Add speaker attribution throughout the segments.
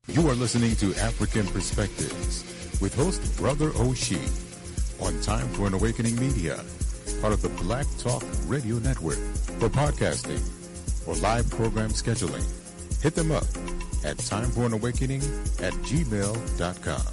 Speaker 1: You are listening to African Perspectives with host Brother Oshie on Time for an Awakening Media, part of the Black Talk Radio Network. For podcasting or live program scheduling, hit them up at timeforanawakening@gmail.com.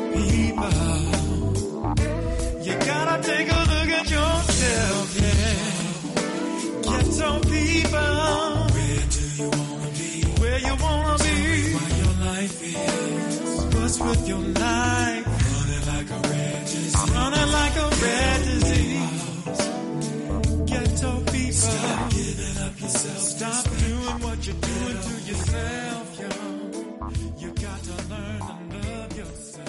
Speaker 2: You gotta take a look at yourself, yeah. Ghetto people. Where do you wanna be? Where you wanna be? Why your life is. What's with your life? Running like a red disease. Running like a red disease. Ghetto people. Stop giving up yourself. Stop doing what you're doing to yourself, yo. You got to learn to love yourself.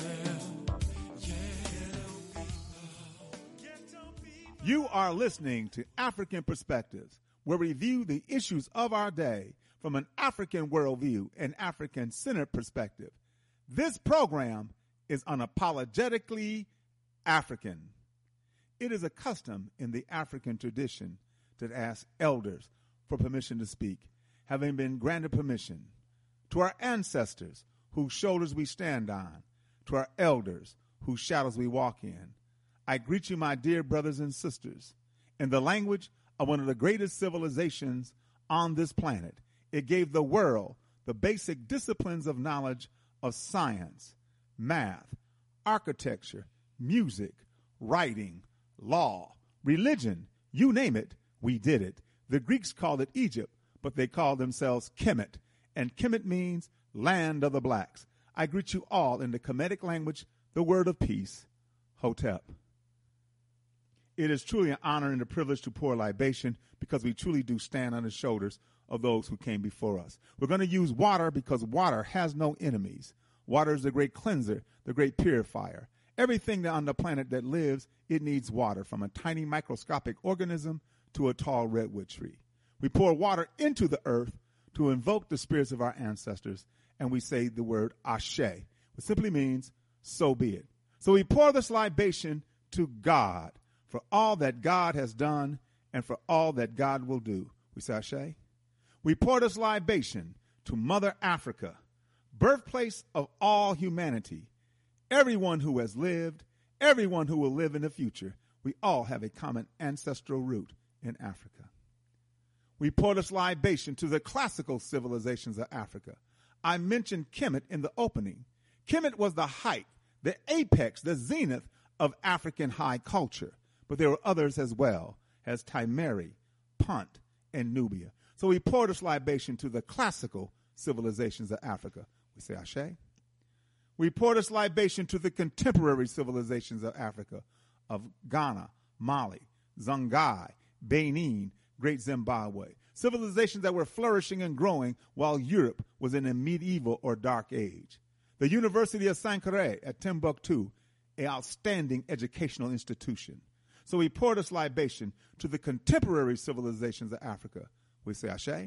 Speaker 3: You are listening to African Perspectives, where we review the issues of our day from an African worldview and African-centered perspective. This program is unapologetically African. It is a custom in the African tradition to ask elders for permission to speak, having been granted permission. To our ancestors, whose shoulders we stand on, to our elders, whose shadows we walk in, I greet you, my dear brothers and sisters, in the language of one of the greatest civilizations on this planet. It gave the world the basic disciplines of knowledge of science, math, architecture, music, writing, law, religion, you name it, we did it. The Greeks called it Egypt, but they called themselves Kemet, and Kemet means land of the blacks. I greet you all in the Kemetic language, the word of peace, Hotep. It is truly an honor and a privilege to pour libation because we truly do stand on the shoulders of those who came before us. We're going to use water because water has no enemies. Water is the great cleanser, the great purifier. Everything on the planet that lives, it needs water, from a tiny microscopic organism to a tall redwood tree. We pour water into the earth to invoke the spirits of our ancestors, and we say the word Ashe, which simply means, so be it. So we pour this libation to God, for all that God has done and for all that God will do. We say Ashe. We pour this libation to Mother Africa, birthplace of all humanity. Everyone who has lived, everyone who will live in the future, we all have a common ancestral root in Africa. We pour this libation to the classical civilizations of Africa. I mentioned Kemet in the opening. Kemet was the height, the apex, the zenith of African high culture. But there were others as well, as Timeri, Punt, and Nubia. So we pour this libation to the classical civilizations of Africa. We say Ashe. We pour this libation to the contemporary civilizations of Africa, of Ghana, Mali, Songhai, Benin, Great Zimbabwe. Civilizations that were flourishing and growing while Europe was in a medieval or dark age. The University of Sankore at Timbuktu, an outstanding educational institution. So we pour this libation to the contemporary civilizations of Africa. We say Ashe.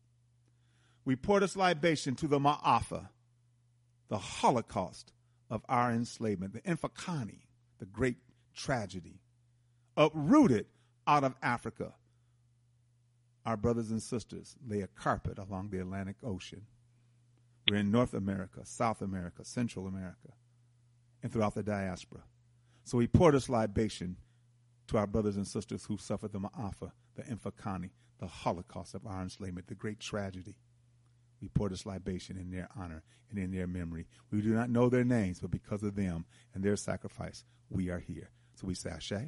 Speaker 3: We pour this libation to the Ma'afa, the Holocaust of our enslavement, the Infakani, the great tragedy, uprooted out of Africa. Our brothers and sisters lay a carpet along the Atlantic Ocean. We're in North America, South America, Central America, and throughout the diaspora. So we pour this libation to our brothers and sisters who suffered the Ma'afa, the Infakani, the Holocaust of our enslavement, the great tragedy. We pour this libation in their honor and in their memory. We do not know their names, but because of them and their sacrifice, we are here. So we say Ashe.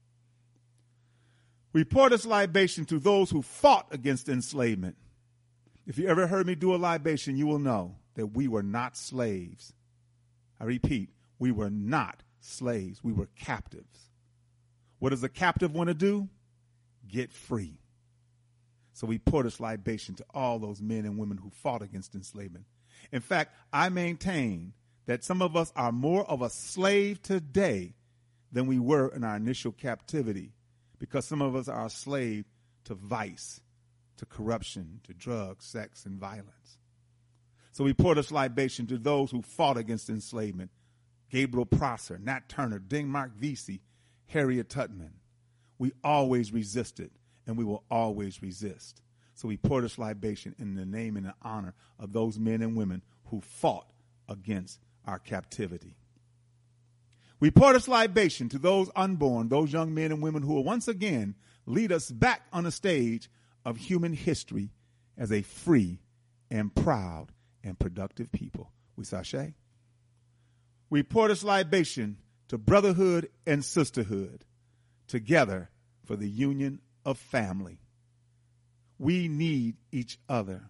Speaker 3: We pour this libation to those who fought against enslavement. If you ever heard me do a libation, you will know that we were not slaves. I repeat, we were not slaves. We were captives. What does a captive want to do? Get free. So we pour this libation to all those men and women who fought against enslavement. In fact, I maintain that some of us are more of a slave today than we were in our initial captivity, because some of us are a slave to vice, to corruption, to drugs, sex, and violence. So we pour this libation to those who fought against enslavement. Gabriel Prosser, Nat Turner, Denmark Vesey, Harriet Tubman. We always resisted, and we will always resist. So we pour this libation in the name and the honor of those men and women who fought against our captivity. We pour this libation to those unborn, those young men and women who will once again lead us back on the stage of human history as a free and proud and productive people. We say Ashe. we pour this libation to brotherhood and sisterhood, together for the union of family. We need each other.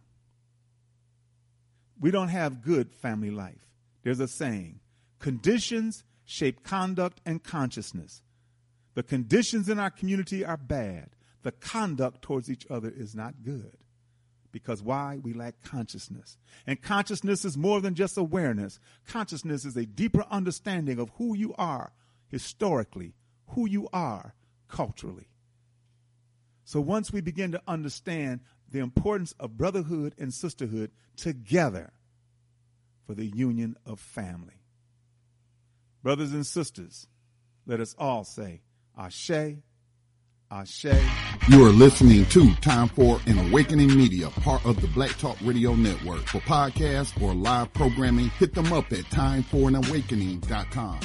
Speaker 3: We don't have good family life. There's a saying, conditions shape conduct and consciousness. The conditions in our community are bad. The conduct towards each other is not good. Because why? We lack consciousness. And consciousness is more than just awareness. Consciousness is a deeper understanding of who you are historically, who you are culturally. So once we begin to understand the importance of brotherhood and sisterhood together for the union of family. Brothers and sisters, let us all say, Ashe, Ashe.
Speaker 4: You are listening to Time for an Awakening Media, part of the Black Talk Radio Network. For podcasts or live programming, hit them up at timeforanawakening.com.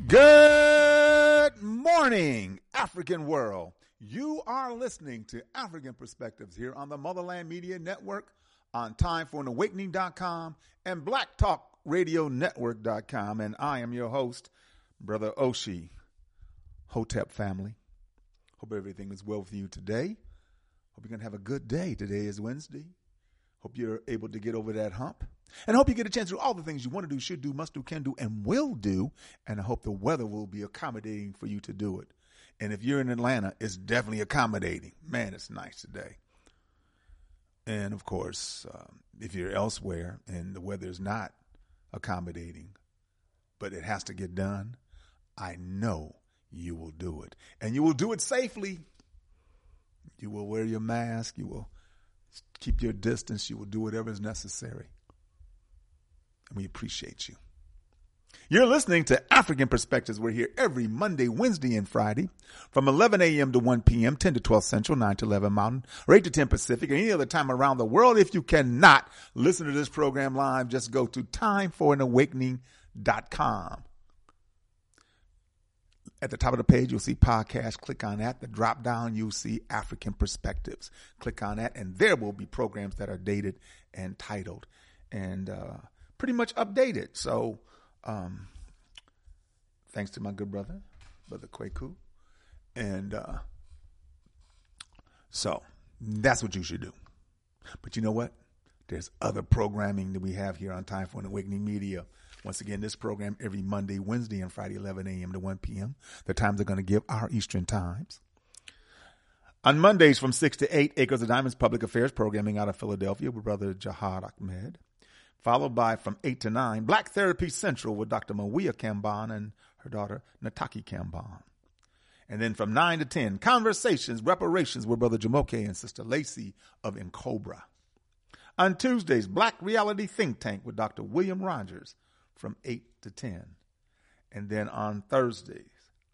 Speaker 3: Good morning, African world. You are listening to African Perspectives here on the Motherland Media Network, on timeforanawakening.com and blacktalkradionetwork.com. And I am your host, Brother Oshi. Hotep family. Hope everything is well with you today. Hope you're going to have a good day. Today is Wednesday. Hope you're able to get over that hump. And I hope you get a chance to do all the things you want to do, should do, must do, can do, and will do. And I hope the weather will be accommodating for you to do it. And if you're in Atlanta, it's definitely accommodating. Man, it's nice today. And, of course, if you're elsewhere and the weather is not accommodating, but it has to get done, I know you will do it. And you will do it safely. You will wear your mask. You will keep your distance. You will do whatever is necessary. And we appreciate you. You're listening to African Perspectives. We're here every Monday, Wednesday, and Friday from 11 a.m. to 1 p.m., 10 to 12 Central, 9 to 11 Mountain, or 8 to 10 Pacific, or any other time around the world. If you cannot listen to this program live, just go to timeforanawakening.com. At the top of the page, you'll see podcast. Click on that. The drop down, you'll see African Perspectives. Click on that, and there will be programs that are dated and titled and pretty much updated. So thanks to my good brother, Brother Kwaku. And so that's what you should do. But you know what? There's other programming that we have here on Time for an Awakening Media. Once again, this program every Monday, Wednesday, and Friday, 11 a.m. to 1 p.m. The times are going to give our Eastern times. On Mondays from 6 to 8, Acres of Diamonds Public Affairs programming out of Philadelphia with Brother Jihad Ahmed. Followed by from 8 to 9, Black Therapy Central with Dr. Mawia Kamban and her daughter, Nataki Kamban. And then from 9 to 10, Conversations, Reparations with Brother Jamoke and Sister Lacey of N'Cobra. On Tuesdays, Black Reality Think Tank with Dr. William Rogers from 8 to 10. And then on Thursdays,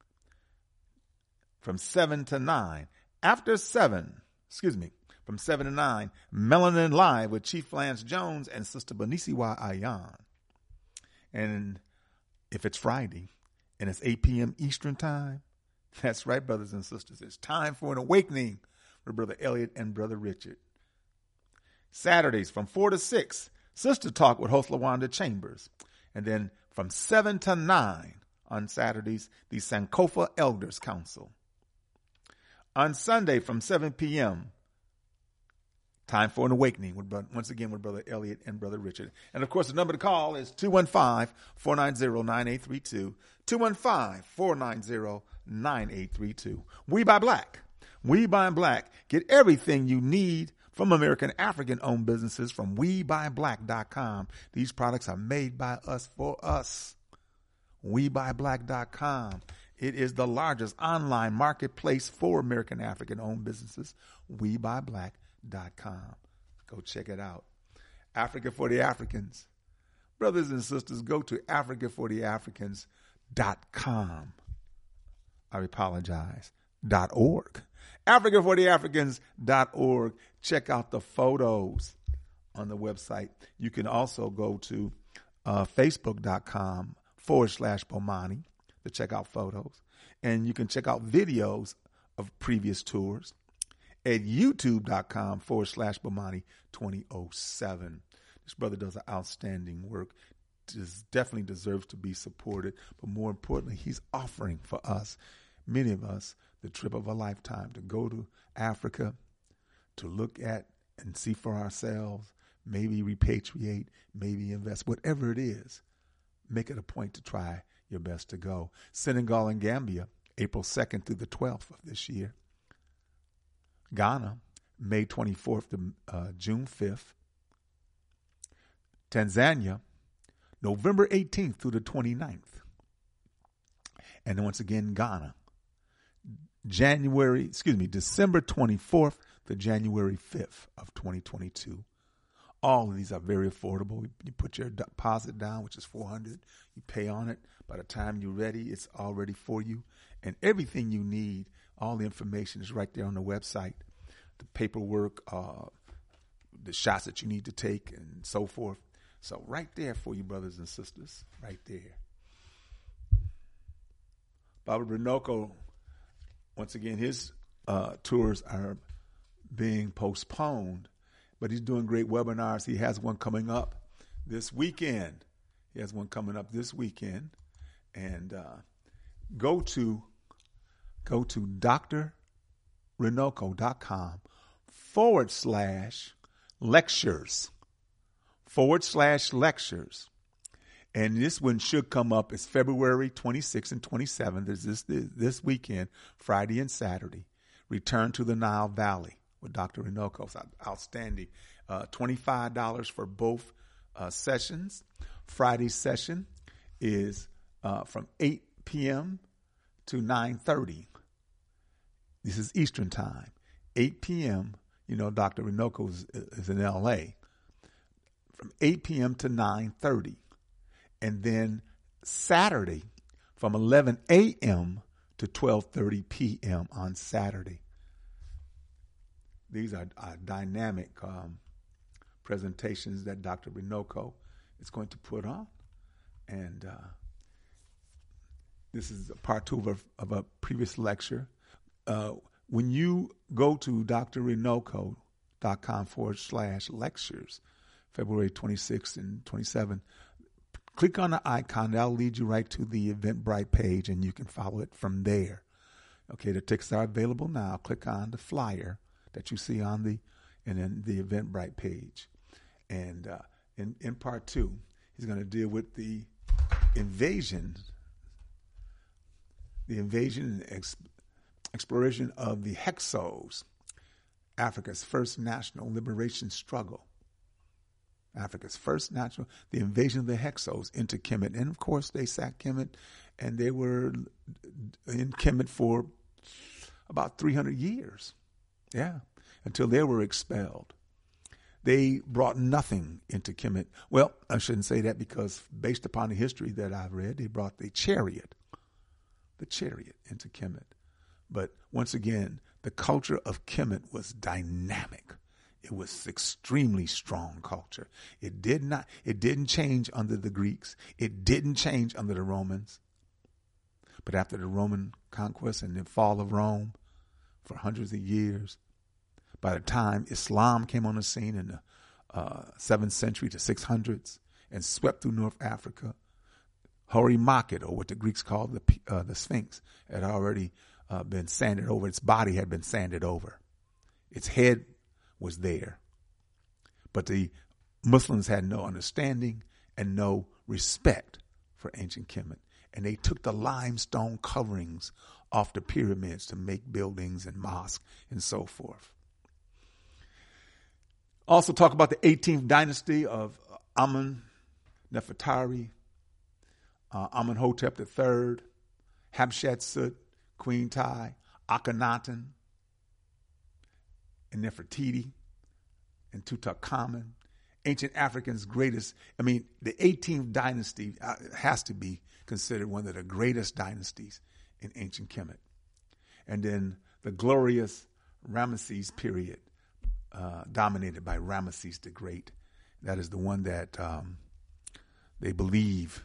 Speaker 3: from 7 to 9, from 7 to 9, Melanin Live with Chief Lance Jones and Sister Benisiwa Ayan. And if it's Friday and it's 8 p.m. Eastern time, that's right, brothers and sisters, it's time for an awakening with Brother Elliot and Brother Richard. Saturdays from 4 to 6, Sister Talk with host LaWanda Chambers. And then from 7 to 9 on Saturdays, the Sankofa Elders Council. On Sunday from 7 p.m., Time for an Awakening, once again with Brother Elliot and Brother Richard. And, of course, the number to call is 215-490-9832, 215-490-9832. We Buy Black. We Buy Black. Get everything you need from American African-owned businesses from WeBuyBlack.com. These products are made by us for us. WeBuyBlack.com. It is the largest online marketplace for American African-owned businesses. WeBuyBlack.com. Go check it out. Africa for the Africans. Brothers and sisters, go to AfricaForTheAfricans.com. I apologize. .org. AfricaForTheAfricans.org. Check out the photos on the website. You can also go to Facebook.com/Bomani to check out photos. And you can check out videos of previous tours at YouTube.com/Bomani 2007. This brother does an outstanding work definitely deserves to be supported. But more importantly, he's offering for us, many of us, the trip of a lifetime to go to Africa, to look at and see for ourselves, maybe repatriate, maybe invest, whatever it is. Make it a point to try your best to go. Senegal and Gambia, April 2nd through the 12th of this year. Ghana, May 24th to June 5th. Tanzania, November 18th through the 29th. And then once again, Ghana, December 24th to January 5th of 2022. All of these are very affordable. You put your deposit down, which is $400. You pay on it. By the time you're ready, it's all ready for you. And everything you need, all the information is right there on the website. The paperwork, the shots that you need to take, and so forth. So right there for you, brothers and sisters, right there. Baba Renoko, once again, his tours are being postponed, but he's doing great webinars. He has one coming up this weekend. And go to drrenoko.com/lectures. And this one should come up. It's February 26th and 27th. There's this weekend, Friday and Saturday. Return to the Nile Valley with Dr. Renoko. It's outstanding. $25 for both sessions. Friday's session is from 8 p.m. to 9:30. This is Eastern time. 8 p.m., Dr. Renoko is in L.A. From 8 p.m. to 9:30. And then Saturday from 11 a.m. to 12:30 p.m. on Saturday. These are dynamic presentations that Dr. Renoko is going to put on. And this is part 2 of a previous lecture. When you go to drrenoko.com/lectures, February 26th and 27th, click on the icon. That'll lead you right to the Eventbrite page, and you can follow it from there. Okay, the tickets are available now. Click on the flyer that you see on the Eventbrite page. And in part 2, he's going to deal with the invasion and exploration of the Hyksos, Africa's first national liberation struggle. The invasion of the Hyksos into Kemet. And of course, they sacked Kemet, and they were in Kemet for about 300 years. Yeah, until they were expelled. They brought nothing into Kemet. Well, I shouldn't say that, because based upon the history that I've read, they brought the chariot into Kemet. But once again, the culture of Kemet was dynamic. It was extremely strong culture. It didn't change under the Greeks. It didn't change under the Romans. But after the Roman conquest and the fall of Rome for hundreds of years, by the time Islam came on the scene in the 7th century to 600s and swept through North Africa, Hori Makhet, or what the Greeks called the Sphinx, had already been sanded over. Its body had been sanded over. Its head was there. But the Muslims had no understanding and no respect for ancient Kemet. And they took the limestone coverings off the pyramids to make buildings and mosques and so forth. Also talk about the 18th dynasty of Amennefertari, Amenhotep III, Hatshepsut, Queen Tai, Akhenaten, and Nefertiti, and Tutankhamun, ancient Africans' greatest. The 18th dynasty has to be considered one of the greatest dynasties in ancient Kemet. And then the glorious Ramesses period, dominated by Ramesses the Great. That is the one that they believe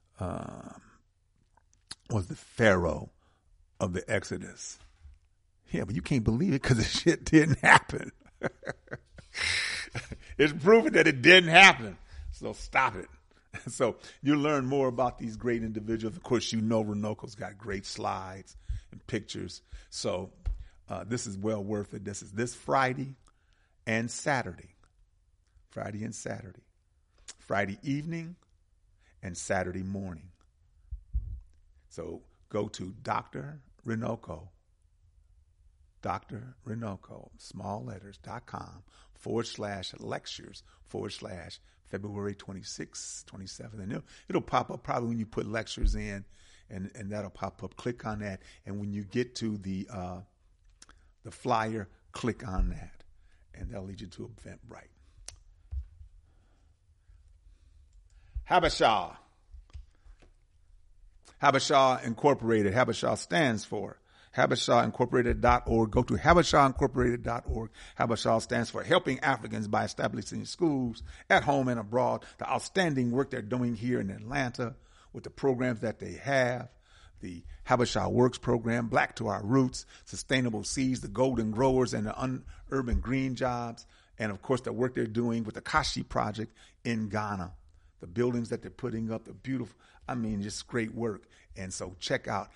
Speaker 3: was the pharaoh of the Exodus. Yeah, but you can't believe it because the shit didn't happen. It's proven that it didn't happen. So stop it. So you'll learn more about these great individuals. Of course, Renoco's got great slides and pictures. So this is well worth it. This is this Friday and Saturday. Friday and Saturday. Friday evening and Saturday morning. So go to Dr. Renoco, small letters.com/lectures/ February 26th, 27th. And it'll pop up probably when you put lectures in, and that'll pop up. Click on that. And when you get to the flyer, click on that. And that'll lead you to Eventbrite. Habesha Incorporated. Habesha stands for HabeshaIncorporated.org. Go to HabeshaIncorporated.org. Habesha stands for Helping Africans by Establishing Schools at Home and Abroad. The outstanding work they're doing here in Atlanta with the programs that they have. The Habesha Works program, Black to Our Roots, Sustainable Seeds, the Golden Growers, and the Urban Green Jobs. And, of course, the work they're doing with the Kashi Project in Ghana. The buildings that they're putting up, the beautiful, just great work. And so check out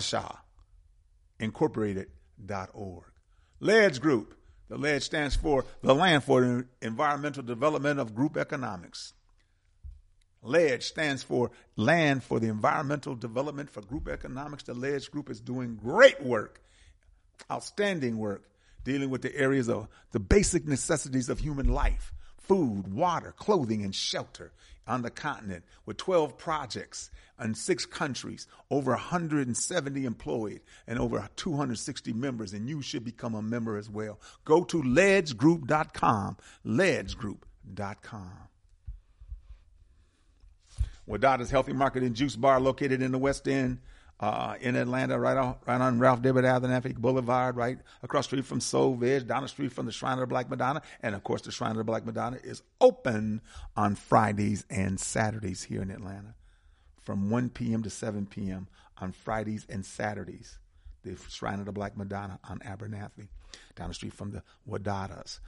Speaker 3: HabeshaIncorporated.org. LEDGE Group. The LEDGE stands for the Land for the Environmental Development of Group Economics. LEDGE stands for Land for the Environmental Development for Group Economics. The LEDGE Group is doing great work, outstanding work, dealing with the areas of the basic necessities of human life. Food, water, clothing, and shelter on the continent with 12 projects in 6 countries, over 170 employed, and over 260 members, and you should become a member as well. Go to ledgegroup.com, ledgegroup.com. Wadada's Healthy Market and Juice Bar, located in the West End, in Atlanta, right on Ralph David Abernathy Boulevard, right across the street from Soul Veg, down the street from the Shrine of the Black Madonna. And, of course, the Shrine of the Black Madonna is open on Fridays and Saturdays here in Atlanta from 1 p.m. to 7 p.m. on Fridays and Saturdays. The Shrine of the Black Madonna on Abernathy, down the street from the Wadadas.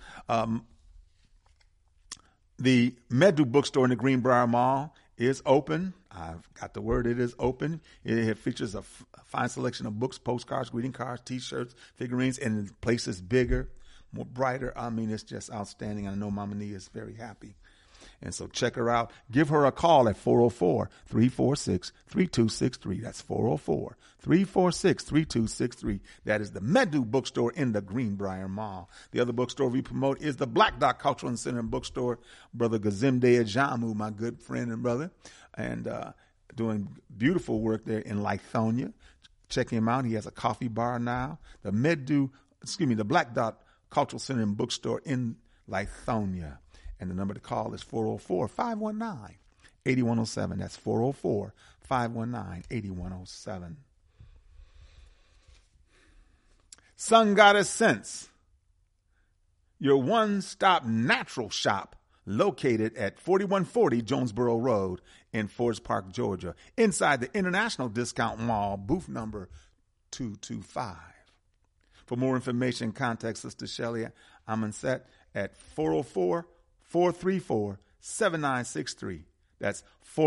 Speaker 3: The Medu bookstore in the Greenbrier Mall is open. I've got the word, it is open. It features a fine selection of books, postcards, greeting cards, T-shirts, figurines, and the place is bigger, more brighter. It's just outstanding. I know Mama Nia is very happy. And so check her out. Give her a call at 404-346-3263. That's 404-346-3263. That is the Medu bookstore in the Greenbrier Mall. The other bookstore we promote is the Black Dot Cultural Center and Bookstore. Brother Gazimde Ajamu, my good friend and brother, and doing beautiful work there in Lithonia. Check him out. He has a coffee bar now. The Black Dot Cultural Center and Bookstore in Lithonia. And the number to call is 404-519-8107. That's 404-519-8107. Sun Goddess Sense, your one-stop natural shop located at 4140 Jonesboro Road in Forest Park, Georgia, inside the International Discount Mall, booth number 225. For more information, contact Sister Shelley Amonset at 404-434-7963. That's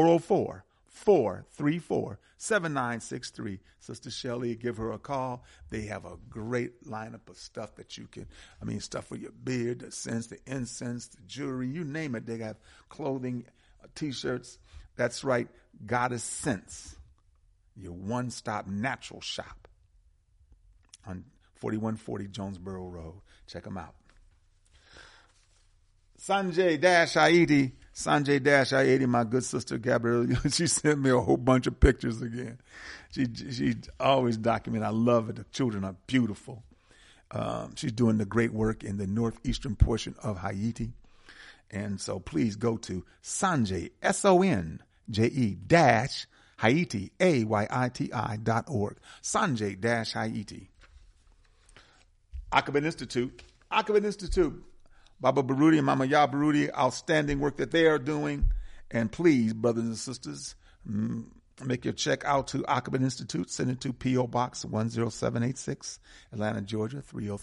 Speaker 3: 404-434-7963. Sister Shelley, give her a call. They have a great lineup of stuff that you can, stuff for your beard, the scents, the incense, the jewelry, you name it. They have clothing, T-shirts. That's right, Goddess Sense, your one-stop natural shop on 4140 Jonesboro Road. Check them out. Sanjay-Haiti, my good sister Gabrielle, she sent me a whole bunch of pictures again. She always documents. I love it. The children are beautiful. She's doing the great work in the northeastern portion of Haiti. And so please go to Sanjay, SONJE Haiti, AYITI.org. Sanjay-Haiti. Akabin Institute. Baba Baruti and Mama Ya Baruti, outstanding work that they are doing. And please, brothers and sisters, make your check out to Akabin Institute. Send it to P.O. Box 10786, Atlanta, Georgia,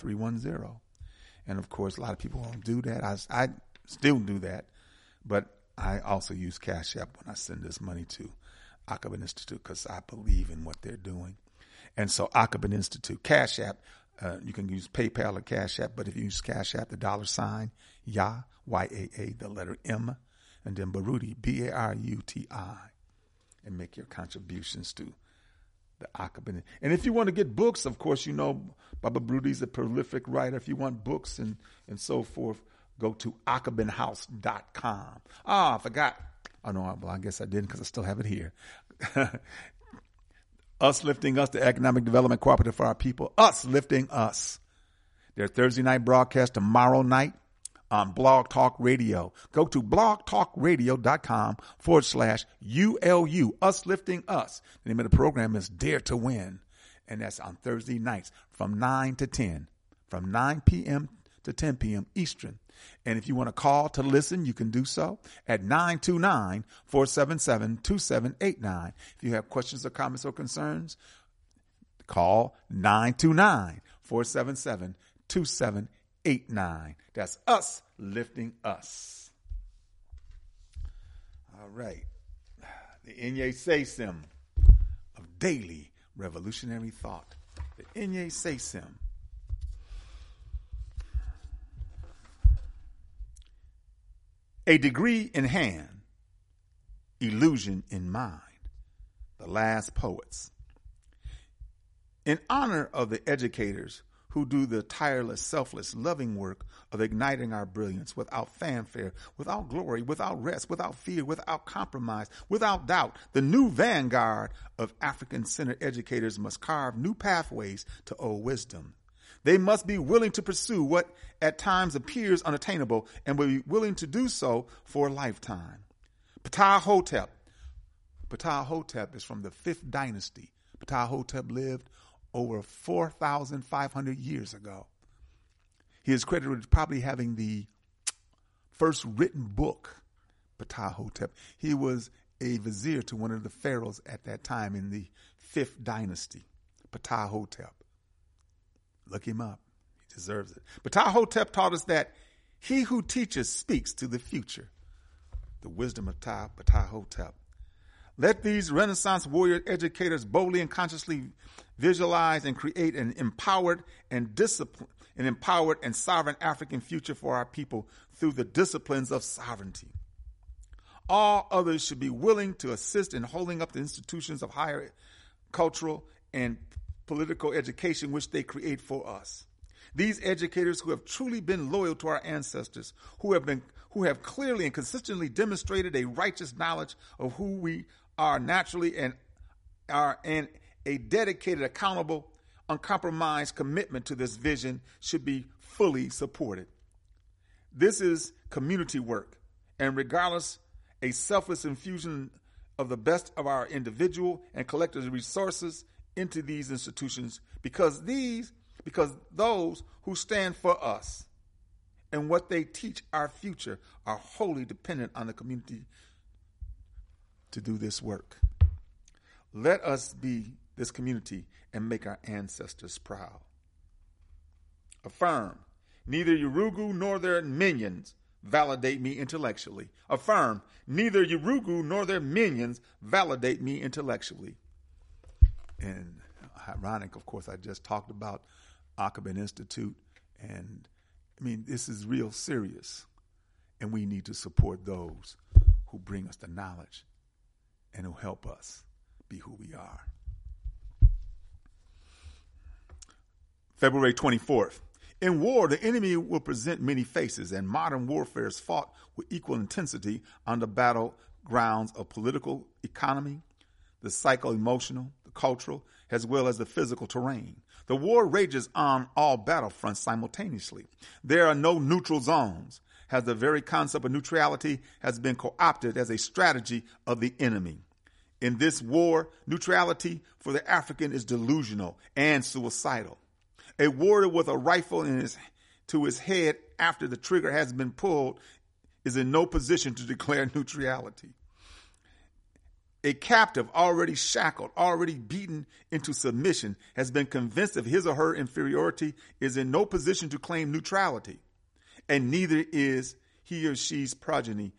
Speaker 3: 30310. And, of course, a lot of people won't do that. I still do that. But I also use Cash App when I send this money to Akabin Institute because I believe in what they're doing. And so Akabin Institute, Cash App, you can use PayPal or Cash App, but if you use Cash App, the $ YA, Y-A-A, the letter M, and then Baruti, B-A-R-U-T-I, and make your contributions to the Akabin. And if you want to get books, of course, you know Baba Baruti's a prolific writer. If you want books and so forth, go to akabinhouse.com. I forgot. Oh, no, well, I guess I didn't because I still have it here. Us Lifting Us, the Economic Development Cooperative for Our People. Us Lifting Us. Their Thursday night broadcast tomorrow night on Blog Talk Radio. Go to blogtalkradio.com/ULU. Us Lifting Us. The name of the program is Dare to Win. And that's on Thursday nights from 9 to 10. From 9 p.m. to 10 p.m. Eastern. And if you want to call to listen, you can do so at 929-477-2789. If you have questions or comments or concerns, call 929-477-2789. That's Us Lifting Us. All right. The Inye Seisim of daily revolutionary thought. The Inye Seisim. A degree in hand, illusion in mind. The Last Poets. In honor of the educators who do the tireless, selfless, loving work of igniting our brilliance without fanfare, without glory, without rest, without fear, without compromise, without doubt, the new vanguard of African-centered educators must carve new pathways to old wisdom. They must be willing to pursue what at times appears unattainable and will be willing to do so for a lifetime. Ptah-hotep. Ptah-hotep is from the 5th dynasty. Ptah-hotep lived over 4,500 years ago. He is credited with probably having the first written book, Ptah-hotep. He was a vizier to one of the pharaohs at that time in the 5th dynasty, Ptah-hotep. Look him up. He deserves it. But Ptah-hotep taught us that he who teaches speaks to the future. The wisdom of Ptah-hotep. Let these Renaissance warrior educators boldly and consciously visualize and create an empowered and sovereign African future for our people through the disciplines of sovereignty. All others should be willing to assist in holding up the institutions of higher cultural and political education which they create for us. These educators who have truly been loyal to our ancestors, who have clearly and consistently demonstrated a righteous knowledge of who we are naturally and a dedicated, accountable, uncompromised commitment to this vision should be fully supported. This is community work, and regardless, a selfless infusion of the best of our individual and collective resources into these institutions, because those who stand for us and what they teach our future are wholly dependent on the community to do this work. Let us be this community and make our ancestors proud. Affirm, neither Yurugu nor their minions validate me intellectually. Affirm, neither Yurugu nor their minions validate me intellectually. And ironic, of course, I just talked about Akabin Institute, and I mean, this is real serious, and we need to support those who bring us the knowledge and who help us be who we are. February 24th. In war, the enemy will present many faces, and modern warfare is fought with equal intensity on the battlegrounds of political economy, the psycho-emotional, the cultural, as well as the physical terrain. The war rages on all battlefronts simultaneously. There are no neutral zones, as the very concept of neutrality has been co-opted as a strategy of the enemy. In this war, neutrality for the African is delusional and suicidal. A warrior with a rifle to his head after the trigger has been pulled is in no position to declare neutrality. A captive already shackled, already beaten into submission, has been convinced of his or her inferiority, is in no position to claim neutrality, and neither is he or she's progeny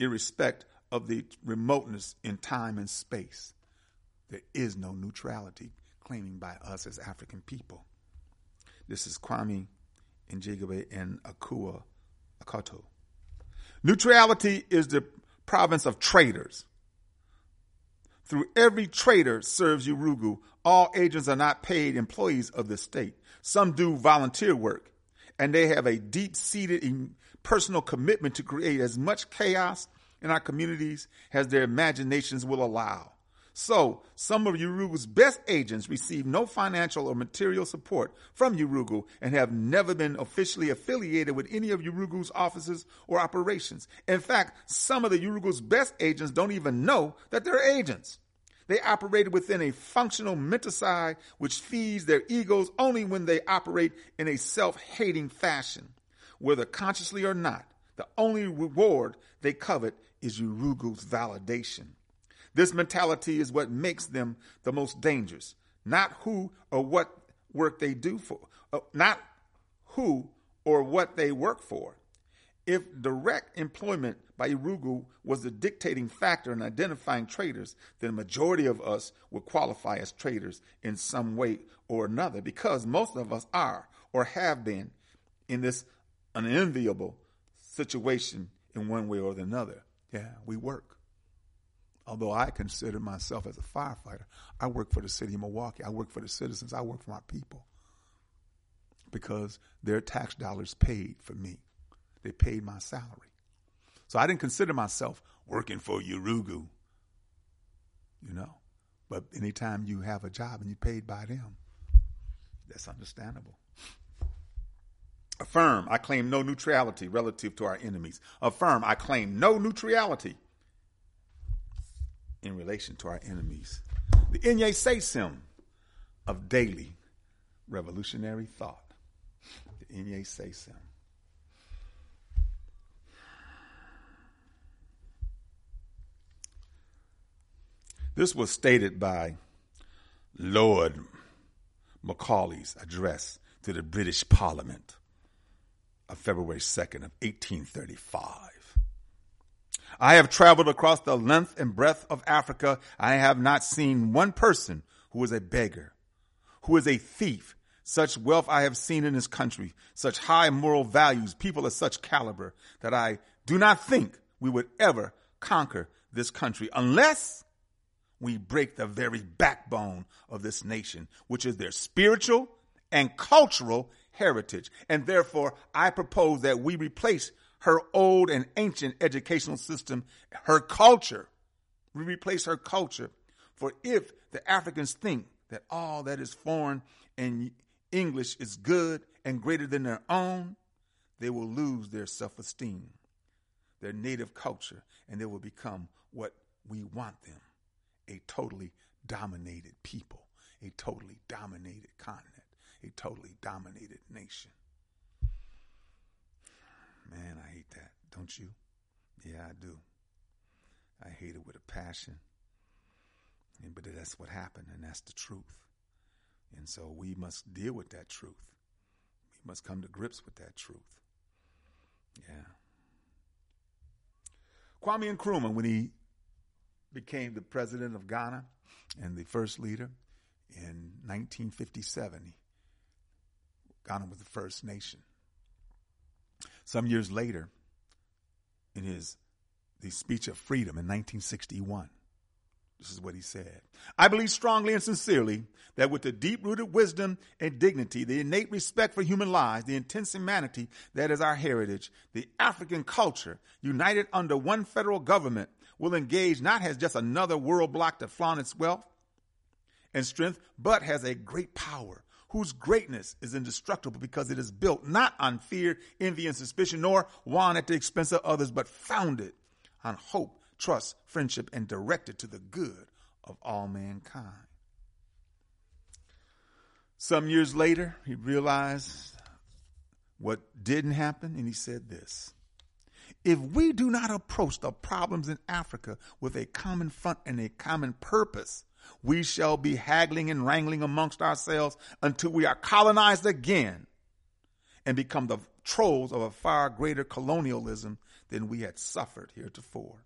Speaker 3: irrespective of the remoteness in time and space. There is no neutrality claiming by us as African people. This is Kwame Njigbe and Akua Akoto. Neutrality is the province of traders. Through every trader serves Urugu. All agents are not paid employees of the state. Some do volunteer work, and they have a deep-seated personal commitment to create as much chaos in our communities as their imaginations will allow. So, some of Urugu's best agents receive no financial or material support from Urugu and have never been officially affiliated with any of Urugu's offices or operations. In fact, some of the Urugu's best agents don't even know that they're agents. They operated within a functional menticide which feeds their egos only when they operate in a self-hating fashion. Whether consciously or not, the only reward they covet is Urugu's validation. This mentality is what makes them the most dangerous, not who or what work they do for, not who or what they work for. If direct employment by Urugu was the dictating factor in identifying traders, then the majority of us would qualify as traders in some way or another, because most of us are or have been in this unenviable situation in one way or another. Yeah, we work. Although I consider myself as a firefighter, I work for the city of Milwaukee. I work for the citizens. I work for my people because their tax dollars paid for me. They paid my salary. So I didn't consider myself working for Urugu, But anytime you have a job and you're paid by them, that's understandable. Affirm, I claim no neutrality relative to our enemies. Affirm, I claim no neutrality in relation to our enemies. The Inye Sesim of daily revolutionary thought. The Inye Sesim. This was stated by Lord Macaulay's address to the British Parliament of February 2nd of 1835. I have traveled across the length and breadth of Africa. I have not seen one person who is a beggar, who is a thief. Such wealth I have seen in this country, such high moral values, people of such caliber, that I do not think we would ever conquer this country unless we break the very backbone of this nation, which is their spiritual and cultural heritage. And therefore, I propose that we replace her old and ancient educational system, her culture. We replace her culture. For if the Africans think that all that is foreign and English is good and greater than their own, they will lose their self-esteem, their native culture, and they will become what we want them, a totally dominated people, a totally dominated continent, a totally dominated nation. Man, I hate that, don't you? Yeah, I do. I hate it with a passion. But that's what happened, and that's the truth. And so we must deal with that truth. We must come to grips with that truth. Yeah. Kwame Nkrumah, when he became the president of Ghana and the first leader in 1957, Ghana was the first nation. Some years later, in the speech of freedom in 1961, this is what he said. I believe strongly and sincerely that with the deep-rooted wisdom and dignity, the innate respect for human lives, the intense humanity that is our heritage, the African culture, united under one federal government, will engage not as just another world bloc to flaunt its wealth and strength, but has a great power, whose greatness is indestructible because it is built not on fear, envy, and suspicion, nor won at the expense of others, but founded on hope, trust, friendship, and directed to the good of all mankind. Some years later, he realized what didn't happen, and he said this: if we do not approach the problems in Africa with a common front and a common purpose, we shall be haggling and wrangling amongst ourselves until we are colonized again and become the trolls of a far greater colonialism than we had suffered heretofore.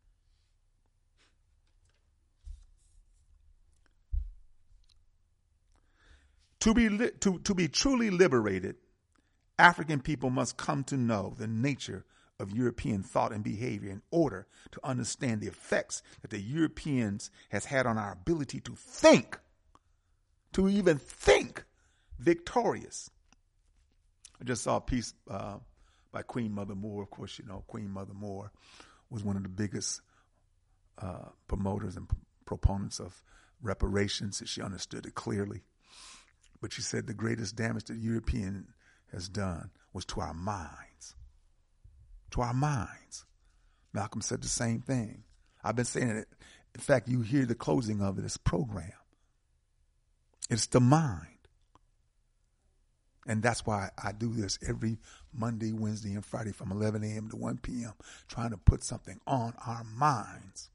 Speaker 3: To be truly liberated, African people must come to know the nature of European thought and behavior in order to understand the effects that the Europeans has had on our ability to think, to even think victorious. I just saw a piece by Queen Mother Moore. Of course, you know, Queen Mother Moore was one of the biggest promoters and proponents of reparations. She understood it clearly. But she said the greatest damage that European has done was to our minds. To our minds. Malcolm said the same thing. I've been saying it. In fact, you hear the closing of this program. It's the mind. And that's why I do this every Monday, Wednesday, and Friday from 11 a.m. to 1 p.m., trying to put something on our minds.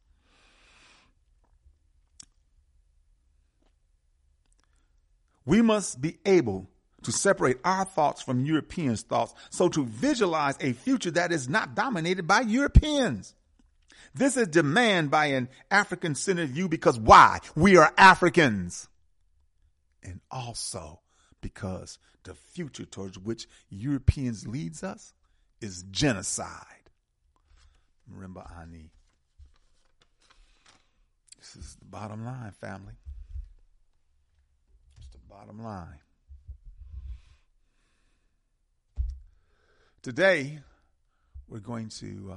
Speaker 3: We must be able to separate our thoughts from Europeans' thoughts, so to visualize a future that is not dominated by Europeans. This is demand by an African-centered view because why? We are Africans. And also because the future towards which Europeans leads us is genocide. Remember, Ani. This is the bottom line, family. It's the bottom line. Today, we're going to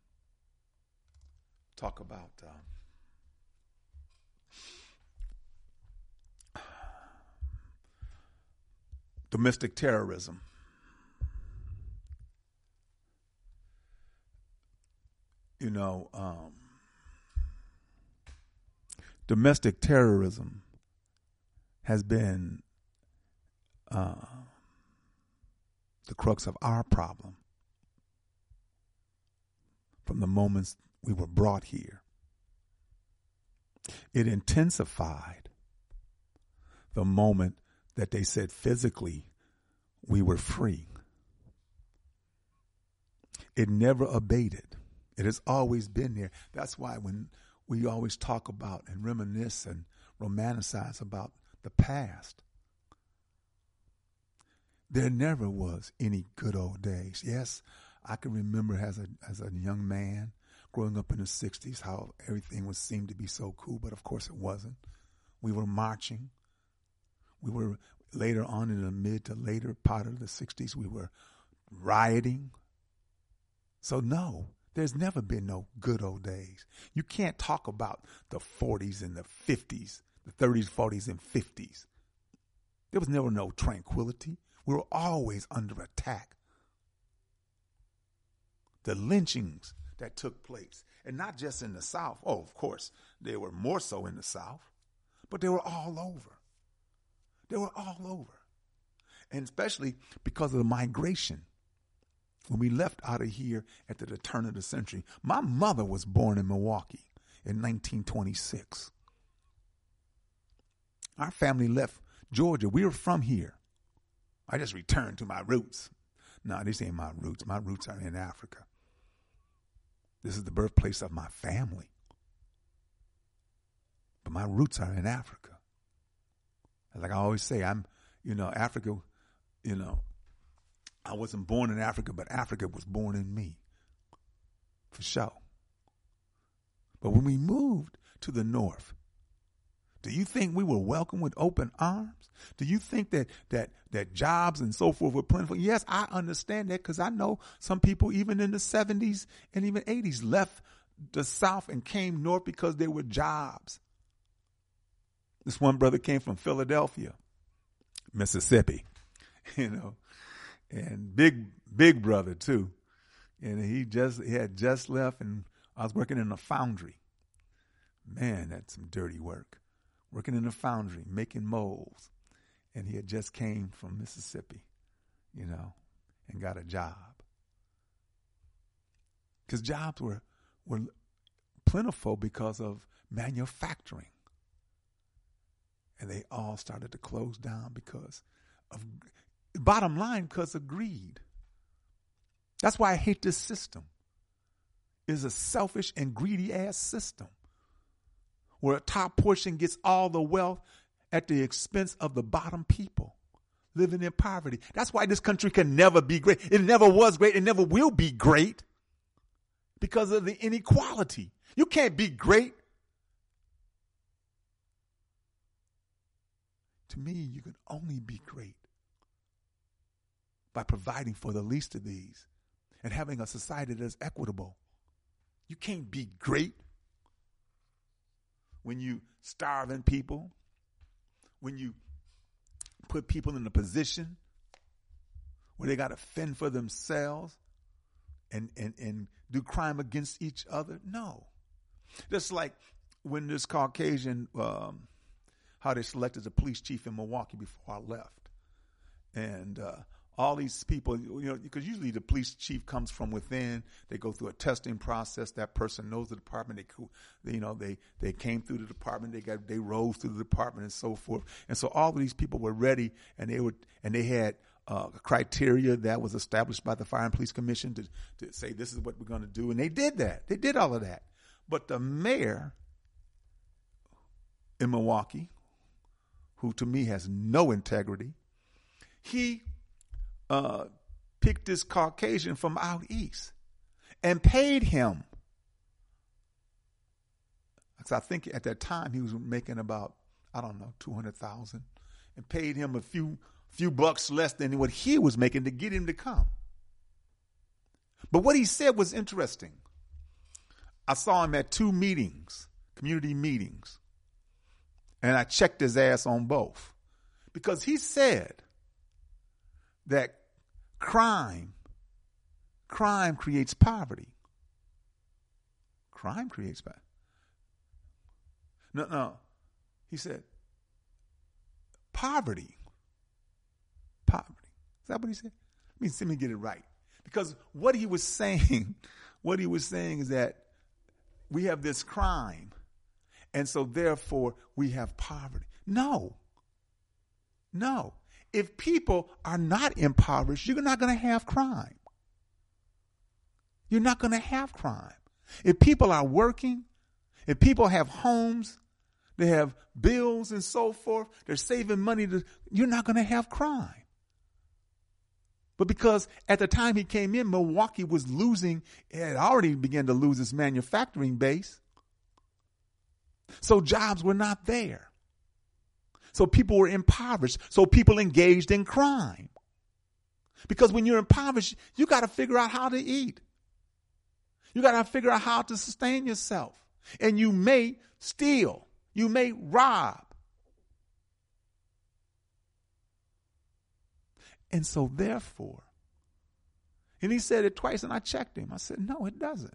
Speaker 3: talk about domestic terrorism. You know, domestic terrorism has been the crux of our problem from the moments we were brought here. It intensified the moment that they said physically we were free. It never abated. It has always been there. That's why when we always talk about and reminisce and romanticize about the past, there never was any good old days. Yes, I can remember as a young man growing up in the 60s how everything seemed to be so cool, but of course it wasn't. We were marching. We were later on in the mid to later part of the 60s, we were rioting. So no, there's never been no good old days. You can't talk about the 40s and the 50s, the 30s, 40s, and 50s. There was never no tranquility. We were always under attack. The lynchings that took place, and not just in the South. Oh, of course, they were more so in the South, but they were all over. They were all over. And especially because of the migration. When we left out of here at the turn of the century, my mother was born in Milwaukee in 1926. Our family left Georgia. We were from here. I just returned to my roots. No, this ain't my roots. My roots are in Africa. This is the birthplace of my family. But my roots are in Africa. Like I always say, Africa, I wasn't born in Africa, but Africa was born in me. For sure. But when we moved to the north, do you think we were welcomed with open arms? Do you think that jobs and so forth were plentiful? Yes, I understand that because I know some people even in the 70s and even 80s left the South and came north because there were jobs. This one brother came from Philadelphia, Mississippi, and big brother too. And he had just left, and I was working in a foundry. Man, that's some dirty work. Working in a foundry, making molds. And he had just came from Mississippi, and got a job. Because jobs were plentiful because of manufacturing. And they all started to close down because of, bottom line, because of greed. That's why I hate this system. is a selfish and greedy ass system where a top portion gets all the wealth at the expense of the bottom people living in poverty. That's why this country can never be great. It never was great. It never will be great because of the inequality. You can't be great. To me, you can only be great by providing for the least of these and having a society that is equitable. You can't be great when you starving people, when you put people in a position where they got to fend for themselves and do crime against each other. No. Just like when this Caucasian, how they selected the police chief in Milwaukee before I left. And all these people, because usually the police chief comes from within. They go through a testing process. That person knows the department. They came through the department. They rose through the department and so forth. And so all of these people were ready, and they had criteria that was established by the Fire and Police Commission to say this is what we're going to do. And they did that. They did all of that. But the mayor in Milwaukee, who to me has no integrity, he picked this Caucasian from out east and paid him. Because I think at that time he was making about, $200,000, and paid him a few bucks less than what he was making to get him to come. But what he said was interesting. I saw him at 2 meetings, community meetings, and I checked his ass on both, because he said that crime creates poverty. Crime creates poverty. No. He said poverty. Is that what he said? Let me get it right. Because what he was saying is that we have this crime, and so therefore we have poverty. No. If people are not impoverished, you're not going to have crime. You're not going to have crime. If people are working, if people have homes, they have bills and so forth, they're saving money, you're not going to have crime. But because at the time he came in, Milwaukee was losing, it had already begun to lose its manufacturing base. So jobs were not there. So people were impoverished. So people engaged in crime. Because when you're impoverished, you got to figure out how to eat. You got to figure out how to sustain yourself. And you may steal. You may rob. And so therefore, and he said it twice, and I checked him. I said, no, it doesn't.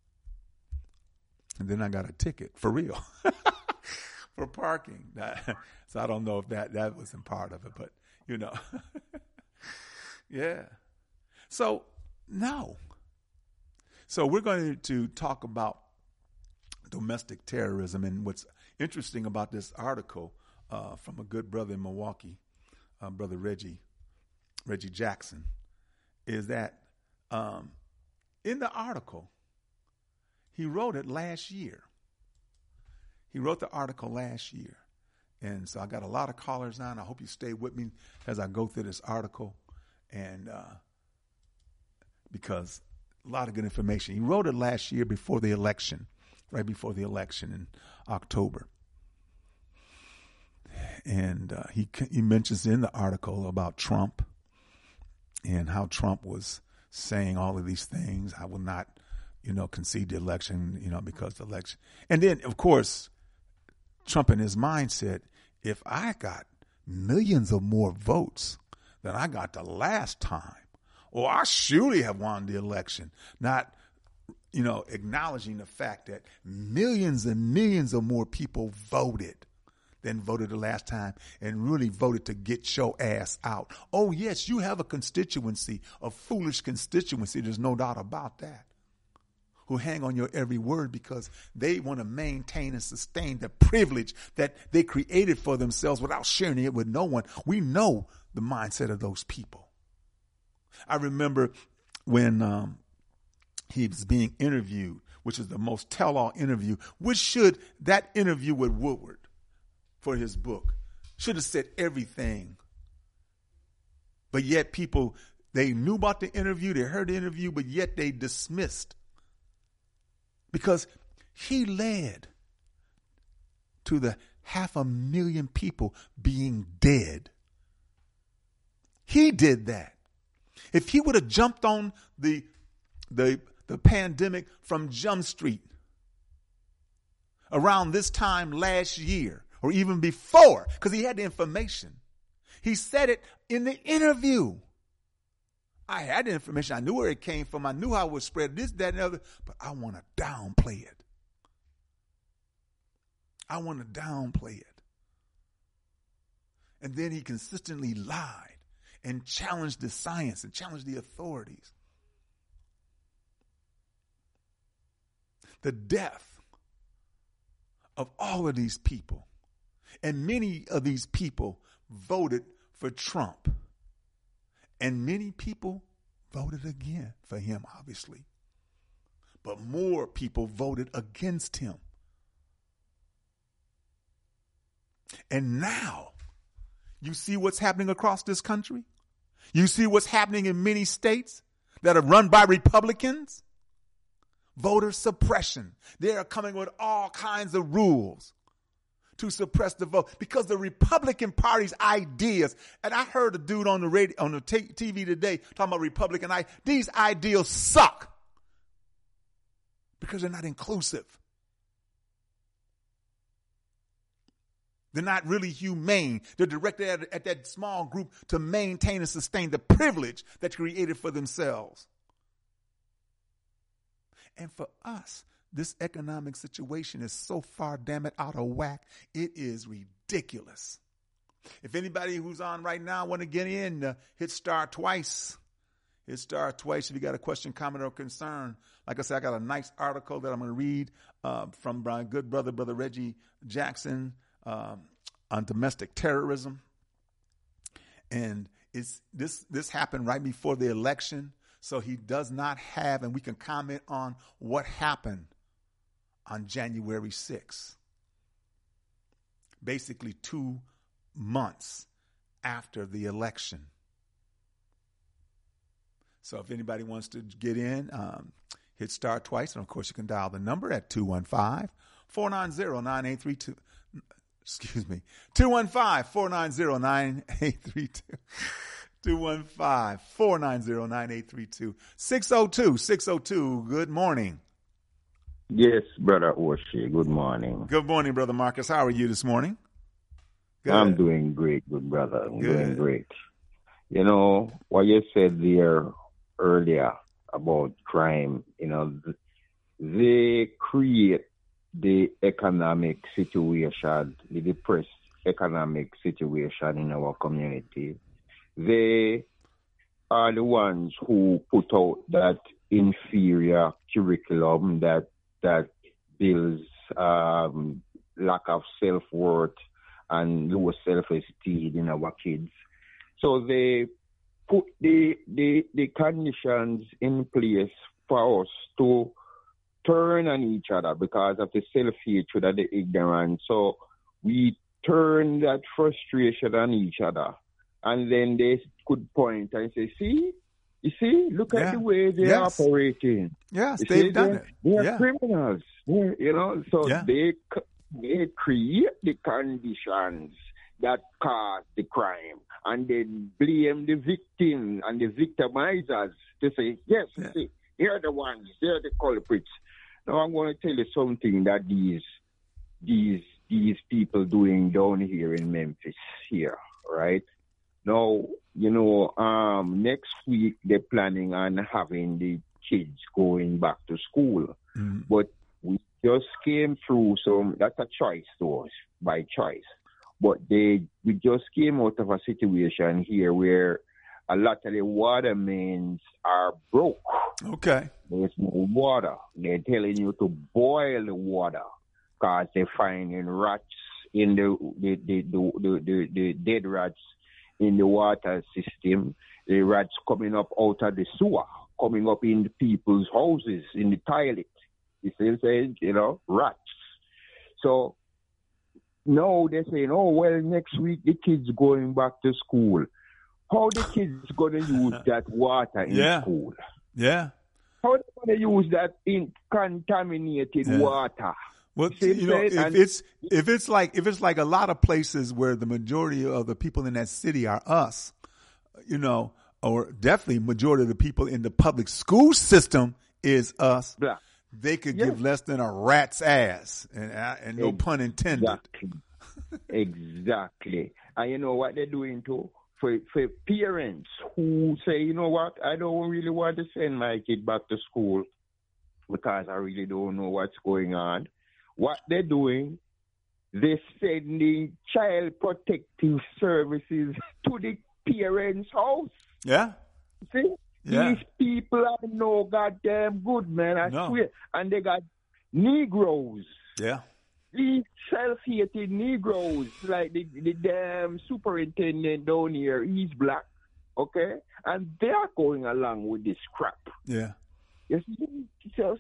Speaker 3: And then I got a ticket, for real, for parking. So I don't know if that wasn't part of it, but, yeah. So, no. So we're going to talk about domestic terrorism. And what's interesting about this article from a good brother in Milwaukee, Brother Reggie Jackson, is that in the article, he wrote it last year. He wrote the article last year. And so I got a lot of callers now, and I hope you stay with me as I go through this article, and because a lot of good information. He wrote it last year before the election, right before the election in October. And he mentions in the article about Trump and how Trump was saying all of these things. I will not, concede the election, because the election. And then, of course, Trump in his mind said, if I got millions of more votes than I got the last time, or I surely have won the election, not, acknowledging the fact that millions and millions of more people voted than voted the last time and really voted to get your ass out. Oh, yes, you have a constituency, a foolish constituency. There's no doubt about that. Who hang on your every word because they want to maintain and sustain the privilege that they created for themselves without sharing it with no one. We know the mindset of those people. I remember when he was being interviewed, which is the most tell-all interview, that interview with Woodward for his book should have said everything. But yet people, they knew about the interview, they heard the interview, but yet they dismissed. Because he led to the 500,000 people being dead. He did that. If he would have jumped on the pandemic from Jump Street around this time last year or even before, because he had the information, he said it in the interview. I had the information. I knew where it came from. I knew how it was spread, this, that, and the other, but I want to downplay it. I want to downplay it. And then he consistently lied and challenged the science and challenged the authorities. The death of all of these people, and many of these people voted for Trump, and many people voted again for him, obviously, but more people voted against him. And now you see what's happening across this country. You see what's happening in many states that are run by Republicans. Voter suppression. They are coming with all kinds of rules to suppress the vote because the Republican Party's ideas, and I heard a dude on the radio, on the TV today talking about Republican ideas. These ideals suck because they're not inclusive. They're not really humane. They're directed at that small group to maintain and sustain the privilege that's created for themselves. And for us, this economic situation is so far, damn it, out of whack. It is ridiculous. If anybody who's on right now want to get in, hit star twice. Hit star twice if you got a question, comment, or concern. Like I said, I got a nice article that I'm going to read from my good brother Reggie Jackson, on domestic terrorism. And this happened right before the election. So he does not have, and we can comment on what happened on January 6th. Basically 2 months after the election. So if anybody wants to get in, hit star twice. And of course you can dial the number at 215-490-9832. Excuse me, 215-490-9832. 215-490-9832. 602-602. Good morning.
Speaker 5: Yes, Brother Oshie. Good morning.
Speaker 3: Good morning, Brother Marcus. How are you this morning? Good.
Speaker 5: I'm doing great, good brother. I'm
Speaker 3: Good.
Speaker 5: doing great. You know, what you said there earlier about crime, you know, they create the economic situation, the depressed economic situation in our community. They are the ones who put out that inferior curriculum that builds lack of self-worth and low self-esteem in our kids. So they put the conditions in place for us to turn on each other because of the self-hatred and the ignorance. So we turn that frustration on each other. And then they could point and say, see, you see, look at the way they're operating.
Speaker 3: Yes,
Speaker 5: You
Speaker 3: they've
Speaker 5: see,
Speaker 3: done it.
Speaker 5: They're criminals. You know, so they create the conditions that cause the crime. And then blame the victim and the victimizers to say, yes, see, they're the ones, they're the culprits. Now I'm going to tell you something that these people doing down here in Memphis here, right? Now, you know, next week they're planning on having the kids going back to school. Mm-hmm. But we just came through that's a choice to us, by choice. But we just came out of a situation here where a lot of the water mains are broke.
Speaker 3: Okay.
Speaker 5: There's no water. They're telling you to boil the water because they're finding rats in the dead rats in the water system. The rats coming up out of the sewer. coming up in the people's houses, in the toilet. You see what I'm saying? You know, rats. So now they're saying, oh, well, next week the kids going back to school. How the kids going to use that water in school?
Speaker 3: Yeah.
Speaker 5: How they going to use that in contaminated water?
Speaker 3: Well, if it's like a lot of places where the majority of the people in that city are us, you know, or definitely majority of the people in the public school system is us, they could give less than a rat's ass, and no pun intended.
Speaker 5: Exactly. And you know what they're doing too? For parents who say, you know what, I don't really want to send my kid back to school because I really don't know what's going on. What they're doing, they're sending child protective services to the parents' house.
Speaker 3: Yeah.
Speaker 5: See? Yeah. These people are no goddamn good, man. I swear. And they got Negroes.
Speaker 3: Yeah.
Speaker 5: These self-hating Negroes, like the damn superintendent down here, he's black, okay? And they are going along with this crap.
Speaker 3: Yeah.
Speaker 5: You see? So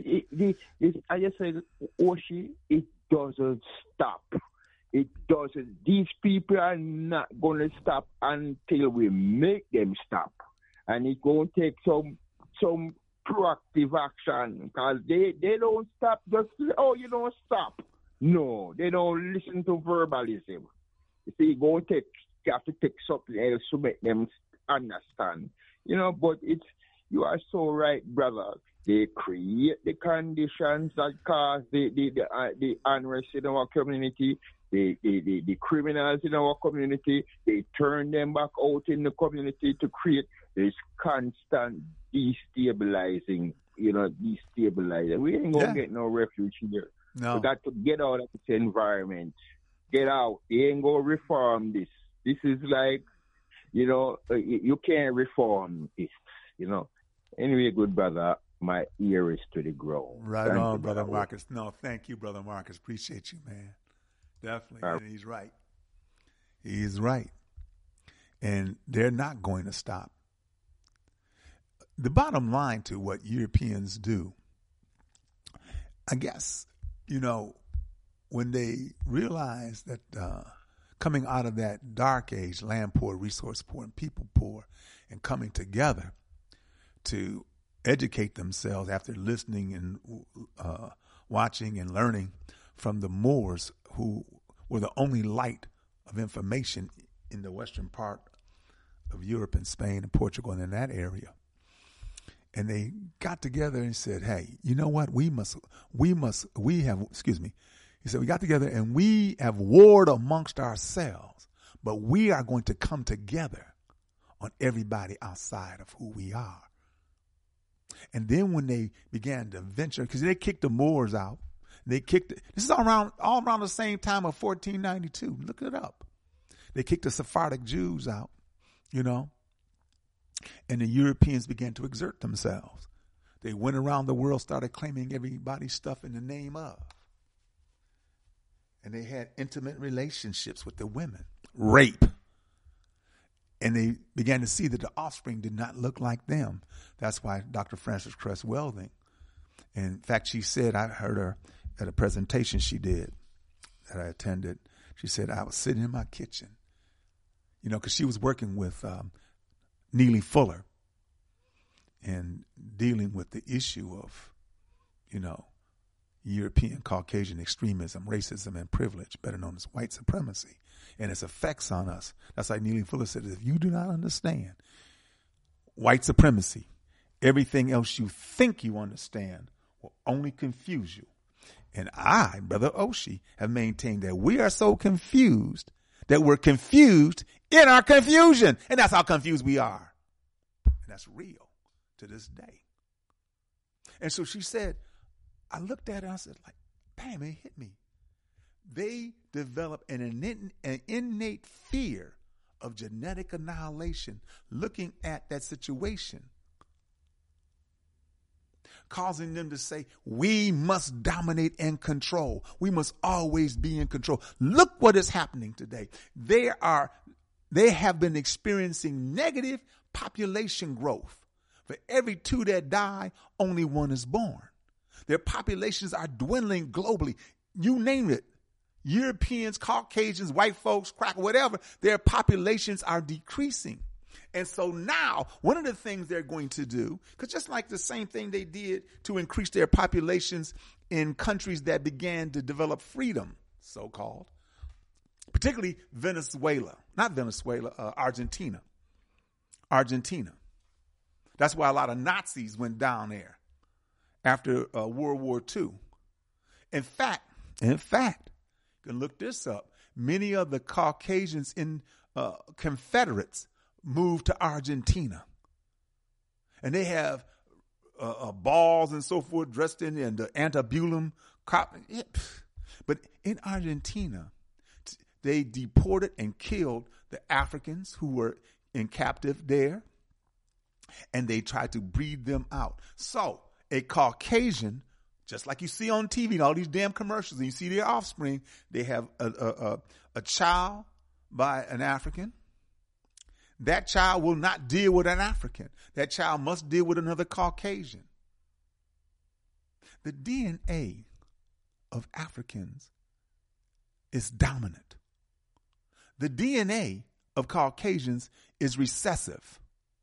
Speaker 5: I just said, Oshi, it doesn't stop. It doesn't. These people are not going to stop until we make them stop. And it's going to take some proactive action because they don't stop just, oh, you don't stop. No, they don't listen to verbalism. You see, you have to take something else to make them understand. You know, but you are so right, brother. They create the conditions that cause the unrest in our community, the criminals in our community. They turn them back out in the community to create this constant destabilizing. We ain't gonna get no refuge here.
Speaker 3: No.
Speaker 5: We got to get out of this environment. Get out. They ain't gonna reform this. This is like, you can't reform this, Anyway, good brother, my ear is to the ground.
Speaker 3: Right on, Brother Marcus. No, thank you, Brother Marcus. Appreciate you, man. Definitely. And he's right. He's right. And they're not going to stop. The bottom line to what Europeans do, I guess, when they realize that coming out of that dark age, land poor, resource poor, and people poor, and coming together to educate themselves after listening and watching and learning from the Moors, who were the only light of information in the western part of Europe and Spain and Portugal and in that area. And they got together and said, hey, you know what? We got together and we have warred amongst ourselves, but we are going to come together on everybody outside of who we are. And then when they began to venture, because they kicked the Moors out, this is all around the same time of 1492. Look it up. They kicked the Sephardic Jews out, and the Europeans began to exert themselves. They went around the world, started claiming everybody's stuff in the name of. And they had intimate relationships with the women, rape. And they began to see that the offspring did not look like them. That's why Dr. Frances Cress Welding, in fact, she said, I heard her at a presentation she did that I attended. She said, I was sitting in my kitchen, because she was working with Neely Fuller and dealing with the issue of, European Caucasian extremism, racism, and privilege, better known as white supremacy, and its effects on us. That's like Neely Fuller said, if you do not understand white supremacy, everything else you think you understand will only confuse you. And I, Brother Oshie, have maintained that we are so confused that we're confused in our confusion. And that's how confused we are. And that's real to this day. And so she said, I looked at her and I said, bam, it hit me. They develop an innate fear of genetic annihilation, looking at that situation, causing them to say, we must dominate and control. We must always be in control. Look what is happening today. They have been experiencing negative population growth For every 2 that die, only 1 is born. Their populations are dwindling globally. You name it. Europeans, Caucasians, white folks, crack, whatever, their populations are decreasing. And so now, one of the things they're going to do, because just like the same thing they did to increase their populations in countries that began to develop freedom, so-called, particularly Argentina. That's why a lot of Nazis went down there after World War II. In fact, you can look this up. Many of the Caucasians in Confederates moved to Argentina. And they have balls and so forth dressed in the antebellum. But in Argentina, they deported and killed the Africans who were in captive there. And they tried to breed them out. So a Caucasian, just like you see on TV and all these damn commercials, and you see their offspring, they have a child by an African. That child will not deal with an African. That child must deal with another Caucasian. The DNA of Africans is dominant. The DNA of Caucasians is recessive.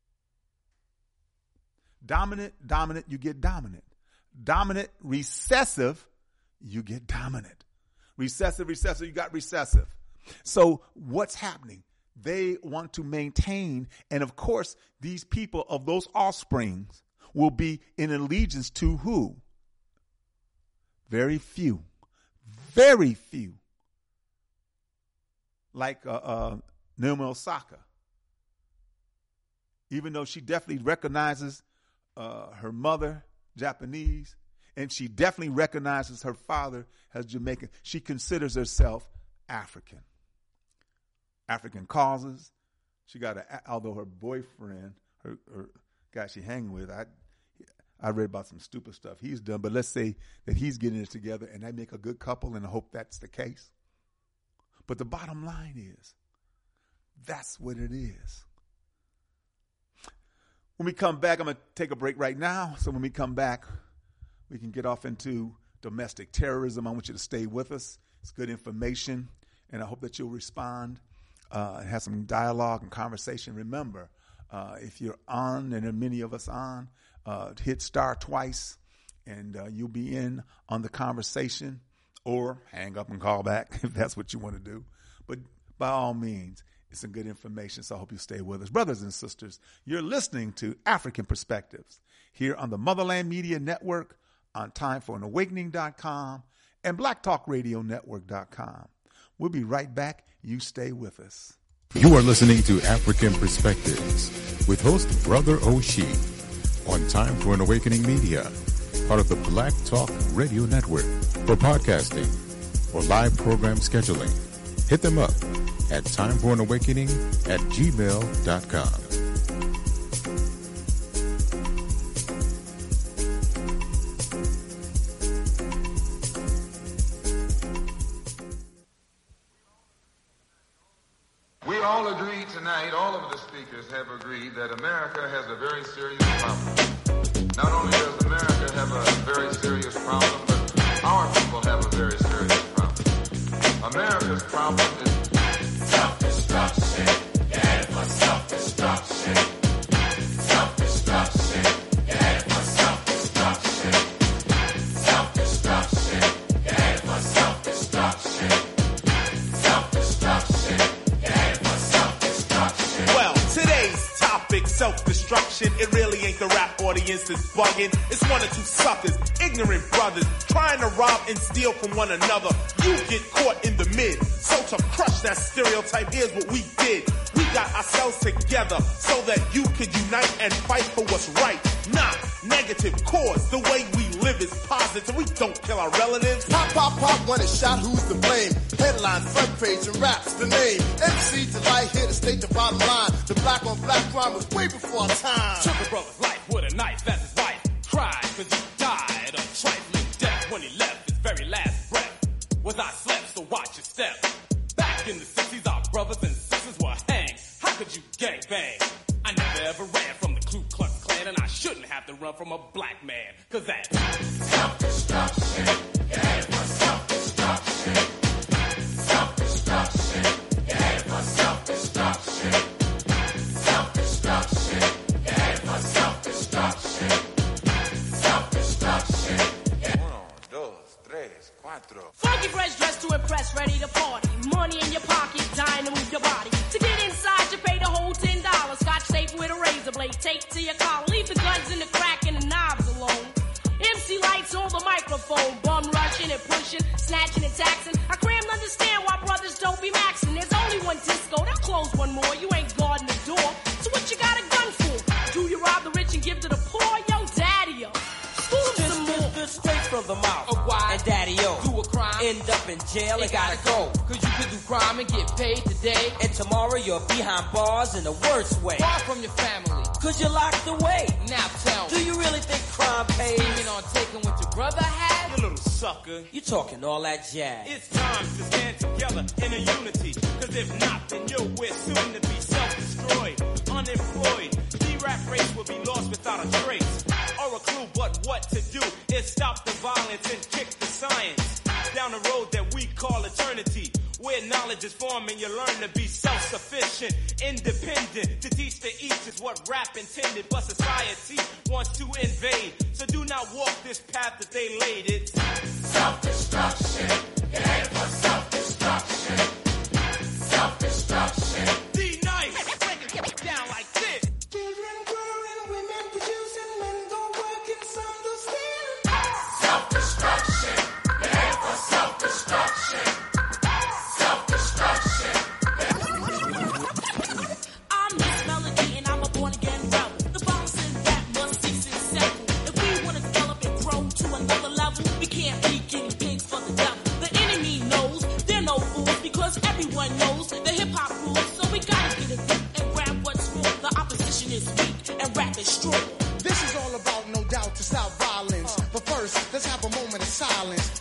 Speaker 3: Dominant, you get dominant. Dominant, recessive, you get dominant. Recessive, you got recessive. So what's happening? They want to maintain, and of course, these people of those offsprings will be in allegiance to who? Very few. Like Naomi Osaka. Even though she definitely recognizes her mother, Japanese, and she definitely recognizes her father as Jamaican. She considers herself African. African causes. She got although her boyfriend, her guy she hanging with, I read about some stupid stuff he's done, but let's say that he's getting it together and they make a good couple, and I hope that's the case. But the bottom line is, that's what it is. When we come back, I'm going to take a break right now. So when we come back, we can get off into domestic terrorism. I want you to stay with us. It's good information, and I hope that you'll respond and have some dialogue and conversation. Remember, if you're on, and there are many of us on, hit star twice, and you'll be in on the conversation, or hang up and call back if that's what you want to do. But by all means, it's some good information, so I hope you stay with us. Brothers and sisters, you're listening to African Perspectives here on the Motherland Media Network, on TimeForAnAwakening.com, and BlackTalkRadioNetwork.com. We'll be right back. You stay with us.
Speaker 1: You are listening to African Perspectives with host Brother Oshie on Time for an Awakening Media, part of the Black Talk Radio Network. For podcasting or live program scheduling, hit them up at timeforanawakening@gmail.com.
Speaker 6: We all agreed tonight, all of the speakers have agreed that America has a very serious problem. Not only does America have a very serious problem, but our people have a very serious problem. America's problem is self-destruction. Yeah, for self-destruction. Self-destruction. Yeah, for self-destruction. Self-destruction. Yeah, for self-destruction. Self-destruction. Yeah, for self-destruction.
Speaker 7: Well, today's topic, self-destruction. It really ain't the rap audience that's bugging. It's one or two suckers, ignorant brothers, trying to rob and steal from one another. You get caught in the mid. So to crush that stereotype, here's what we did. We got ourselves together so that you could unite and fight for what's right. Not negative cause. The way we live is positive. We don't kill our relatives.
Speaker 8: Pop, pop, pop, when it's shot, who's to blame? Headline, front page, and rap's the name. MC Delight here to state the bottom line. The black on black crime was way before our time.
Speaker 9: Took a brother's life with a knife as his wife cried, cause he died a trifling death when he left his very last breath. Was I slept, so watch your step. Back in the 60s, our brothers and sisters were hanged. How could you gangbang? I never ever ran from the Ku Klux Klan, and I from a black man. Cause that's
Speaker 2: self-destruction. You're headed for self-destruction. Self-destruction. You're headed for self-destruction. Self-destruction. You're headed for self-destruction. Self-destruction.
Speaker 6: 1, 2, 3, 4.
Speaker 10: Funky fresh dressed to impress, ready to party. Money in your pocket, dying to move your body. To get inside, you pay the whole $10. Scotch tape with a razor blade, taped to your collar. Leave the guns in the crack and the knobs alone. MC lights on the microphone, bum rushing and pushing, snatching and taxing. I crammed understand why brothers don't be maxing. There's only one disco, they'll close one more. You ain't guarding the door, so what you got a gun for? Do you rob the rich and give to the poor? Yo, daddy-o. School some more.
Speaker 11: Straight from the mouth.
Speaker 12: Why?
Speaker 11: And daddy-o.
Speaker 12: Do a crime.
Speaker 11: End up in jail and gotta go.
Speaker 12: Cause you could do crime and get paid today.
Speaker 11: And tomorrow you're behind bars in the worst way.
Speaker 12: Far from your family.
Speaker 11: Cause you're locked away.
Speaker 12: Now tell me.
Speaker 11: Do you really think crime pays?
Speaker 12: Scheming on taking what your brother had?
Speaker 9: you little sucker.
Speaker 11: You talking all that jazz.
Speaker 9: It's time to stand together in a unity. Cause if not, then we're soon to be self-destroyed, unemployed. The rap race will be lost without a trace or a clue. But what to do is stop the violence and kick the science down the road that we call eternity, where knowledge is formed and you learn to be self-sufficient, independent. To teach the each is what rap intended, but society wants to invade. So do not walk this path that they laid. It's
Speaker 2: self-destruction. You're headed for self-destruction. Self-destruction.
Speaker 9: D-Nice, break it down like this.
Speaker 2: Children growing, women producing, men go working, some do stealing. Self-destruction. You're headed for self-destruction. Self-destruction.
Speaker 10: I'm Miss Melody and I'm a born-again rebel. The bombs in rap must cease and settle. If we want to develop and grow to another level, we can't be guinea pigs for the devil. The enemy knows they're no fools because everyone knows the hip-hop rules. So we gotta get a grip and grab what's real. The opposition is weak and rap is strong.
Speaker 8: This is all about, no doubt, to stop violence. But first, let's have a moment of silence.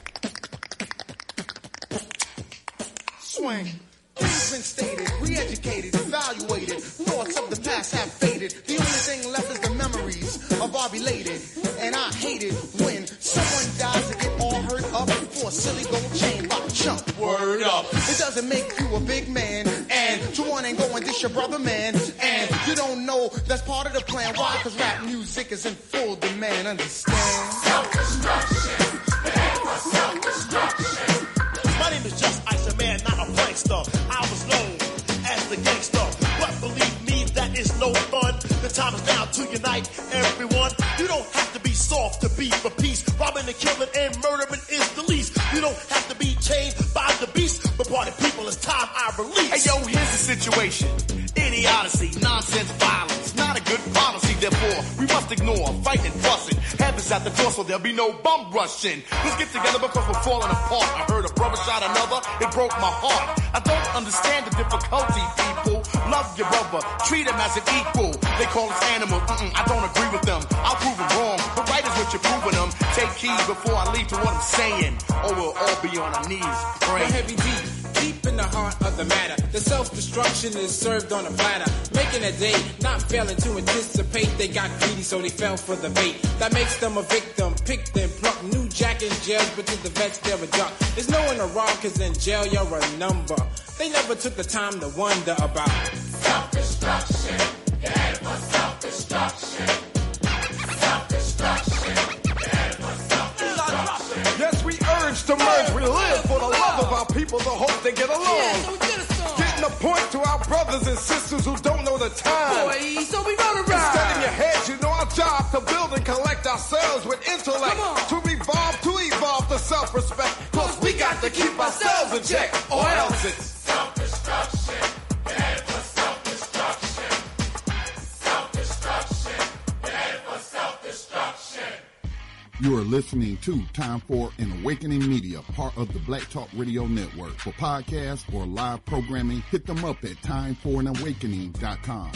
Speaker 8: Swing. Things been stated, re-educated, evaluated. Thoughts of the past have faded. The only thing left is the memories of our belated. And I hate it when someone dies and get all hurt up for a silly gold chain by chump. Word up. It doesn't make you a big man. And you want and go and dish your brother, man. And you don't know that's part of the plan. Why? Because rap music is in full demand. Understand?
Speaker 2: Self-destruction. Self-destruction.
Speaker 7: My name is Just Ice, a man, not a prankster. I was known as the gangster, but believe me, that is no fun. The time is now to unite everyone. You don't have to be soft to be for peace. Robbing and killing and murdering is the least. You don't have to be chained by the beast. But party people, it's time I release.
Speaker 13: Hey yo, here's the situation. Idiocy, nonsense, violence, not a good policy. Therefore, we must ignore fighting and fussing. Heaven's at the door, so there'll be no bum rushing. Let's get together because we're falling apart. I heard a brother shot another, it broke my heart. I don't understand the difficulty, people. Love your brother, treat him as an equal. They call us animals, I don't agree with them. I'll prove them wrong, but right is what you're proving them. Take heed before I lead to what I'm saying, or we'll all be on our knees praying.
Speaker 14: The heavy deep in the heart of the matter. The self-destruction is served on a platter, making a day, not failing to anticipate. They got greedy, so they fell for the bait. That makes them a victim, pick them, pluck. New jack in jails, but to the vets they're a duck. There's no one to rob, cause in jail you're a number. They never took the time to wonder about
Speaker 2: self-destruction. You're headed for self-destruction. Self-destruction. You're headed for self-destruction.
Speaker 13: Yes, we urge to merge. We live for the love of our people, the hope they get along. Getting a point to our brothers and sisters who don't know the time.
Speaker 12: Boy, so we gonna ride.
Speaker 13: Instead in your heads, you know our job to build and collect ourselves with intellect. To evolve to self-respect. Cause we got to keep ourselves in check, or else it's
Speaker 2: self-destruction. You're headed for self-destruction. Self-destruction. You're headed for self-destruction.
Speaker 4: You are listening to Time for an Awakening Media, part of the Black Talk Radio Network. For podcasts or live programming, hit them up at timeforanawakening.com.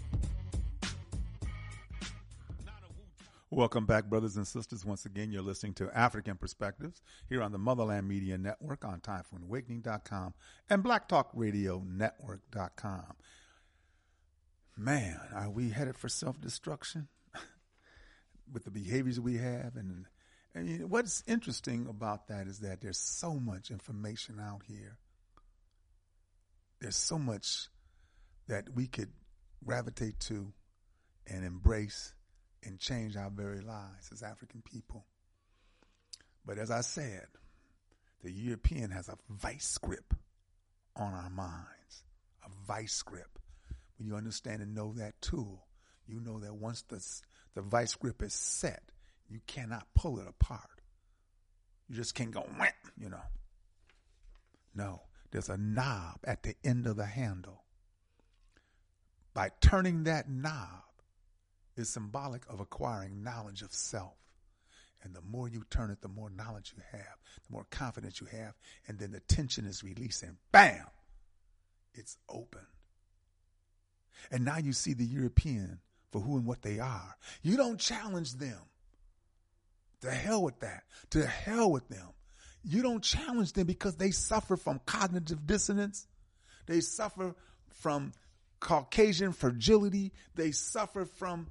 Speaker 3: Welcome back, brothers and sisters. Once again, you're listening to African Perspectives here on the Motherland Media Network on timeforanawakening.com and blacktalkradionetwork.com. Man, are we headed for self-destruction? with the behaviors we have. And what's interesting about that is that there's so much information out here. There's so much that we could gravitate to and embrace and change our very lives as African people. But as I said, the European has a vice grip on our minds, a vice grip. When you understand and know that tool, you know that once the vice grip is set, you cannot pull it apart. You just can't go, wham, you know. No, there's a knob at the end of the handle. By turning that knob is symbolic of acquiring knowledge of self. And the more you turn it, the more knowledge you have, the more confidence you have, and then the tension is released and bam, it's open. And now you see the European for who and what they are. You don't challenge them. To hell with that. To hell with them. You don't challenge them because they suffer from cognitive dissonance. They suffer from Caucasian fragility. They suffer from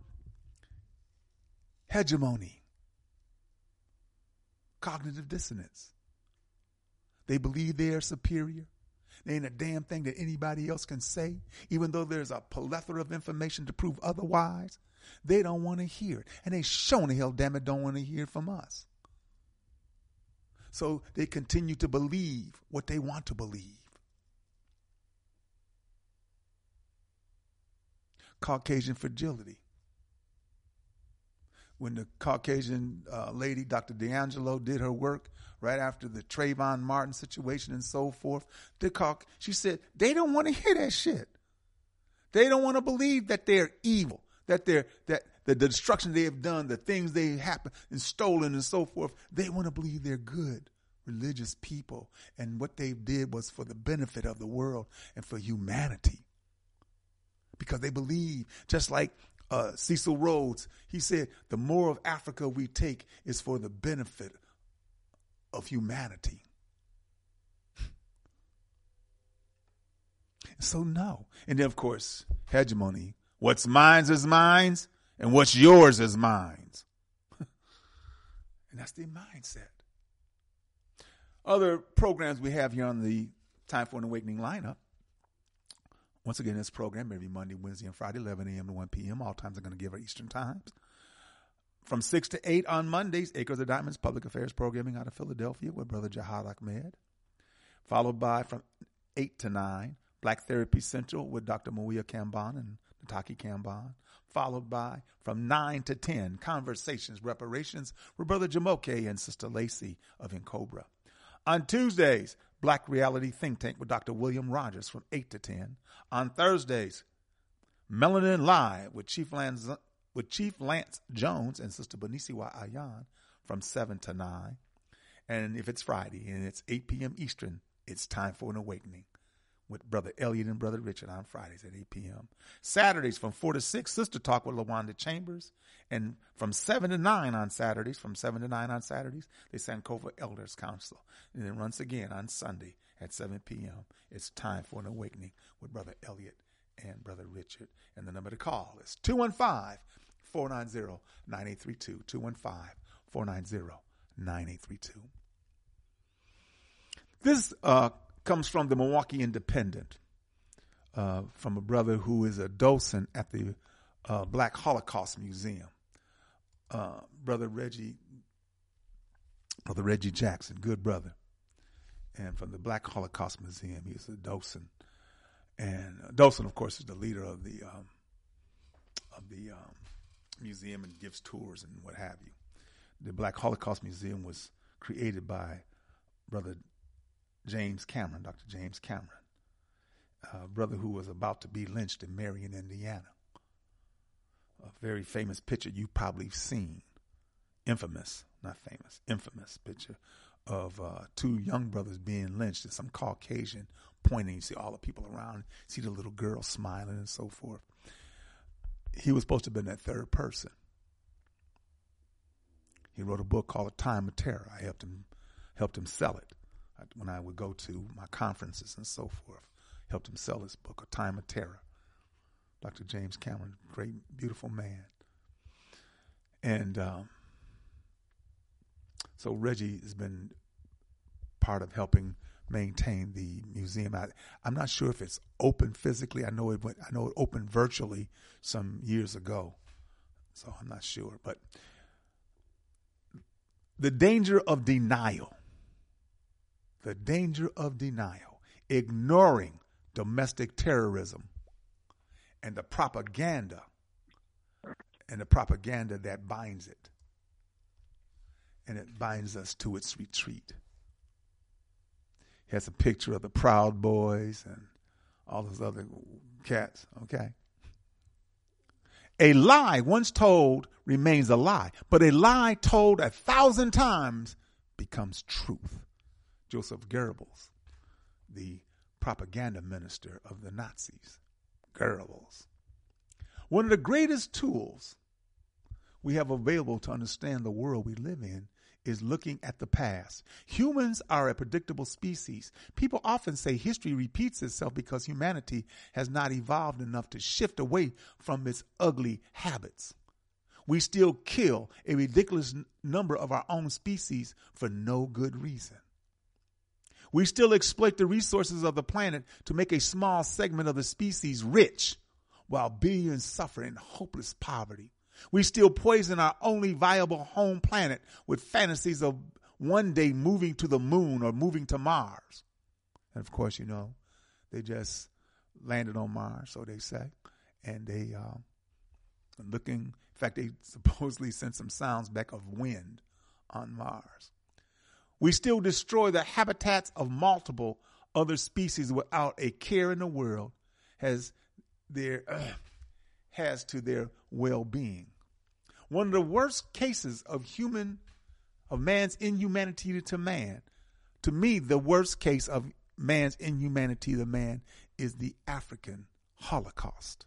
Speaker 3: hegemony. Cognitive dissonance. They believe they are superior. There ain't a damn thing that anybody else can say, even though there's a plethora of information to prove otherwise. They don't want to hear it. And they sure the hell, damn it, don't want to hear it from us. So they continue to believe what they want to believe. Caucasian fragility. When the Caucasian lady, Dr. D'Angelo, did her work right after the Trayvon Martin situation and so forth, she said, they don't want to hear that shit. They don't want to believe that they're evil, that the destruction they have done, the things they happened and stolen and so forth. They want to believe they're good, religious people. And what they did was for the benefit of the world and for humanity. Because they believe, just like Cecil Rhodes, he said, the more of Africa we take is for the benefit of humanity. So no. And then, of course, hegemony. What's mine is mine, and what's yours is mine. And that's their mindset. Other programs we have here on the Time for an Awakening lineup. Once again, this program every Monday, Wednesday, and Friday, 11 a.m. to 1 p.m. All times are going to give our Eastern times. From 6 to 8 on Mondays, Acres of Diamonds Public Affairs Programming out of Philadelphia with Brother Jihad Ahmed. Followed by from 8 to 9, Black Therapy Central with Dr. Muia Kamban and Nataki Kamban. Followed by from 9 to 10, Conversations, Reparations with Brother Jamoke and Sister Lacey of Incobra. On Tuesdays, Black Reality Think Tank with Dr. William Rogers from 8 to 10. On Thursdays, Melanin Live with Chief Lance Jones and Sister Benisiwa Ayan from 7 to 9. And if it's Friday and it's 8 p.m. Eastern, it's Time for an Awakening with Brother Elliot and Brother Richard on Fridays at 8 p.m. Saturdays from 4 to 6, Sister Talk with LaWanda Chambers. And from 7 to 9 on Saturdays, the Sankofa Elders Council. And then once again on Sunday at 7 p.m., it's Time for an Awakening with Brother Elliot and Brother Richard. And the number to call is 215-490-9832, 215-490-9832. This comes from the Milwaukee Independent, from a brother who is a docent at the Black Holocaust Museum, Brother Reggie Jackson, good brother. And from the Black Holocaust Museum, he's a docent. And docent, of course, is the leader of the museum and gives tours and what have you. The Black Holocaust Museum was created by Brother James Cameron, Dr. James Cameron, a brother who was about to be lynched in Marion, Indiana. A very famous picture you've probably seen. Infamous picture of two young brothers being lynched and some Caucasian pointing. You see all the people around, see the little girl smiling and so forth. He was supposed to have been that third person. He wrote a book called A Time of Terror. I helped him sell it when I would go to my conferences and so forth. Helped him sell his book, A Time of Terror. Dr. James Cameron, great, beautiful man. And so Reggie has been part of helping maintain the museum. I'm not sure if it's open physically. I know it opened virtually some years ago, so I'm not sure. But the danger of denial, ignoring domestic terrorism and the propaganda that binds it, and it binds us to its retreat. He has a picture of the Proud Boys and all those other cats, okay? A lie once told remains a lie, but a lie told 1,000 times becomes truth. Joseph Goebbels, the propaganda minister of the Nazis. Goebbels. One of the greatest tools we have available to understand the world we live in is looking at the past. Humans are a predictable species. People often say history repeats itself because humanity has not evolved enough to shift away from its ugly habits. We still kill a ridiculous number of our own species for no good reason. We still exploit the resources of the planet to make a small segment of the species rich, while billions suffer in hopeless poverty. We still poison our only viable home planet with fantasies of one day moving to the moon or moving to Mars. And of course, they just landed on Mars, so they say. And they in fact, they supposedly sent some sounds back of wind on Mars. We still destroy the habitats of multiple other species without a care in the world has to their well-being. One of the worst cases of man's inhumanity to man, to me, the worst case of man's inhumanity to man is the African Holocaust.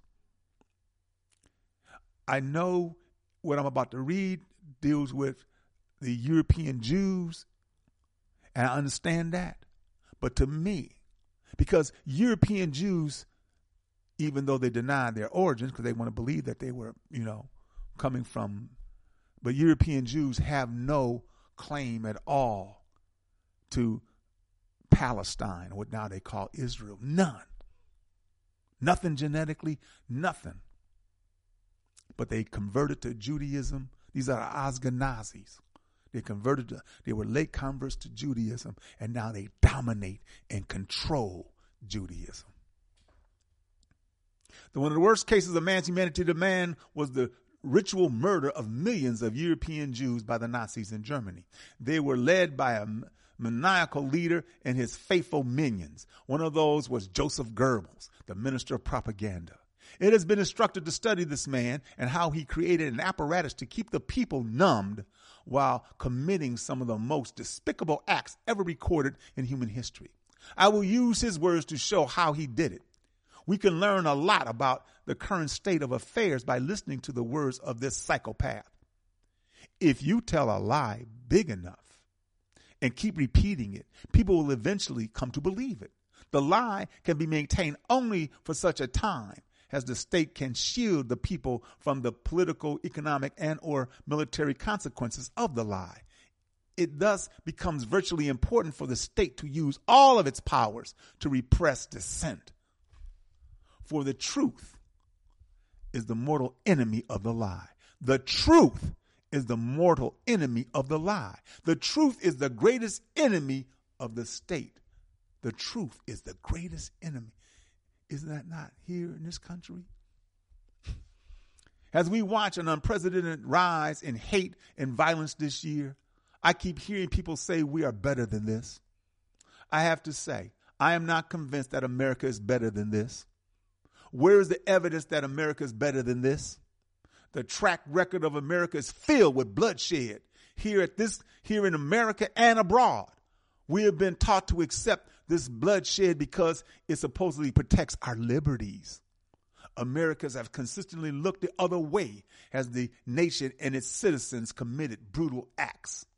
Speaker 3: I know what I'm about to read deals with the European Jews, and I understand that. But to me, because European Jews, even though they deny their origins because they want to believe that they were, coming from, but European Jews have no claim at all to Palestine, what now they call Israel. None. Nothing genetically, nothing. But they converted to Judaism. These are Ashkenazis. They were late converts to Judaism, and now they dominate and control Judaism. One of the worst cases of man's humanity to man was the ritual murder of millions of European Jews by the Nazis in Germany. They were led by a maniacal leader and his faithful minions. One of those was Joseph Goebbels, the minister of propaganda. It has been instructed to study this man and how he created an apparatus to keep the people numbed while committing some of the most despicable acts ever recorded in human history. I will use his words to show how he did it. We can learn a lot about the current state of affairs by listening to the words of this psychopath. If you tell a lie big enough and keep repeating it, people will eventually come to believe it. The lie can be maintained only for such a time as the state can shield the people from the political, economic, and or military consequences of the lie. It thus becomes virtually important for the state to use all of its powers to repress dissent. For the truth is the mortal enemy of the lie. The truth is the mortal enemy of the lie. The truth is the greatest enemy of the state. The truth is the greatest enemy. Isn't that not here in this country? As we watch an unprecedented rise in hate and violence this year, I keep hearing people say we are better than this. I have to say, I am not convinced that America is better than this. Where is the evidence that America is better than this? The track record of America is filled with bloodshed here in America and abroad. We have been taught to accept this bloodshed because it supposedly protects our liberties. Americans have consistently looked the other way as the nation and its citizens committed brutal acts.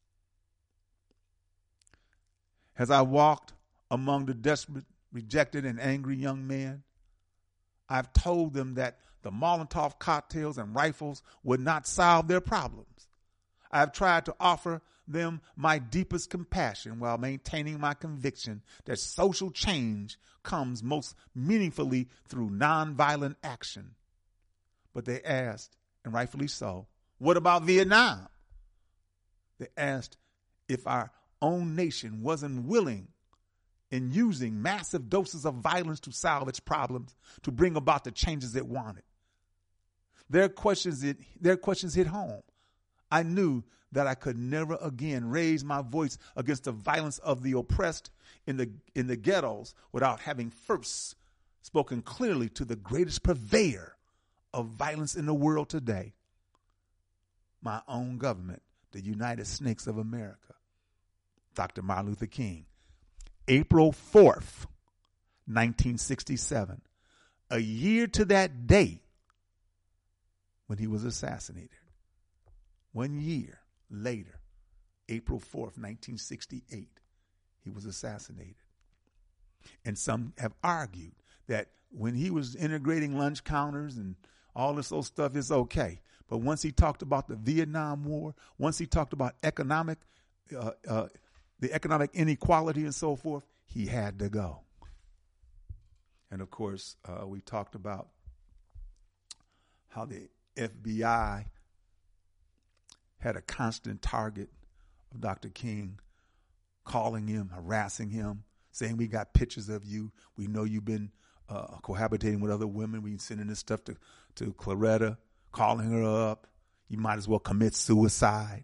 Speaker 3: As I walked among the desperate, rejected, and angry young men, I've told them that the Molotov cocktails and rifles would not solve their problems. I have tried to offer them my deepest compassion while maintaining my conviction that social change comes most meaningfully through nonviolent action. But they asked, and rightfully so, what about Vietnam? They asked if our own nation wasn't willing in using massive doses of violence to solve its problems, to bring about the changes it wanted. Their questions hit home. I knew that I could never again raise my voice against the violence of the oppressed in the ghettos without having first spoken clearly to the greatest purveyor of violence in the world today, my own government, the United Snakes of America, Dr. Martin Luther King. April 4th, 1967, a year to that day when he was assassinated. 1 year later, April 4th, 1968, he was assassinated. And some have argued that when he was integrating lunch counters and all this old stuff is okay. But once he talked about the Vietnam War, once he talked about the economic inequality and so forth, he had to go. And of course, we talked about how the FBI had a constant target of Dr. King, calling him, harassing him, saying, we got pictures of you. We know you've been cohabitating with other women. We've been sending this stuff to Claretta, calling her up. You might as well commit suicide.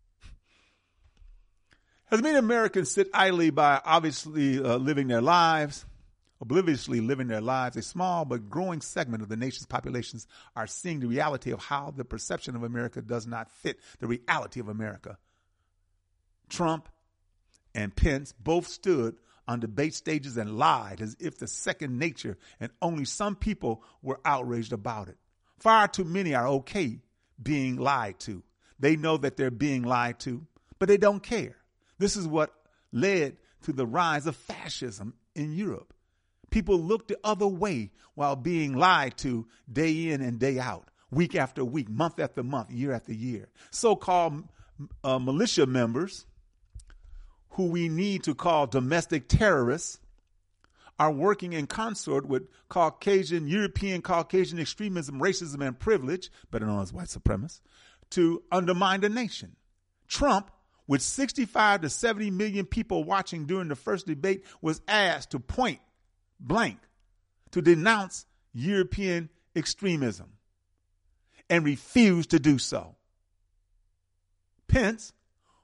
Speaker 3: As many Americans sit idly by, obviously living their lives, obliviously living their lives, a small but growing segment of the nation's populations are seeing the reality of how the perception of America does not fit the reality of America. Trump and Pence both stood on debate stages and lied as if the second nature, and only some people were outraged about it. Far too many are okay being lied to. They know that they're being lied to, but they don't care. This is what led to the rise of fascism in Europe. People looked the other way while being lied to day in and day out, week after week, month after month, year after year. So-called militia members, who we need to call domestic terrorists, are working in consort with European Caucasian extremism, racism, and privilege, better known as white supremacists, to undermine the nation. Trump, with 65 to 70 million people watching during the first debate, was asked to point blank to denounce European extremism and refused to do so. Pence,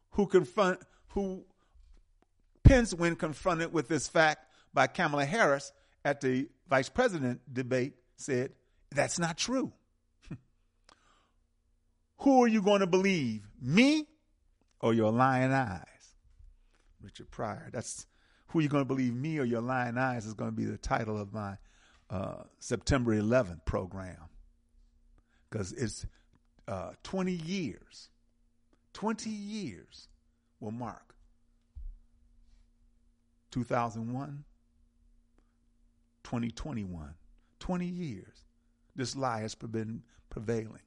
Speaker 3: when confronted with this fact by Kamala Harris at the vice president debate, said, that's not true. Who are you going to believe, me or your lying eyes? Richard Pryor. That's who are you going to believe, me or your lying eyes, is going to be the title of my September 11th program. Because it's 20 years. 20 years will mark 2001, 2021. 20 years. This lie has been prevailing.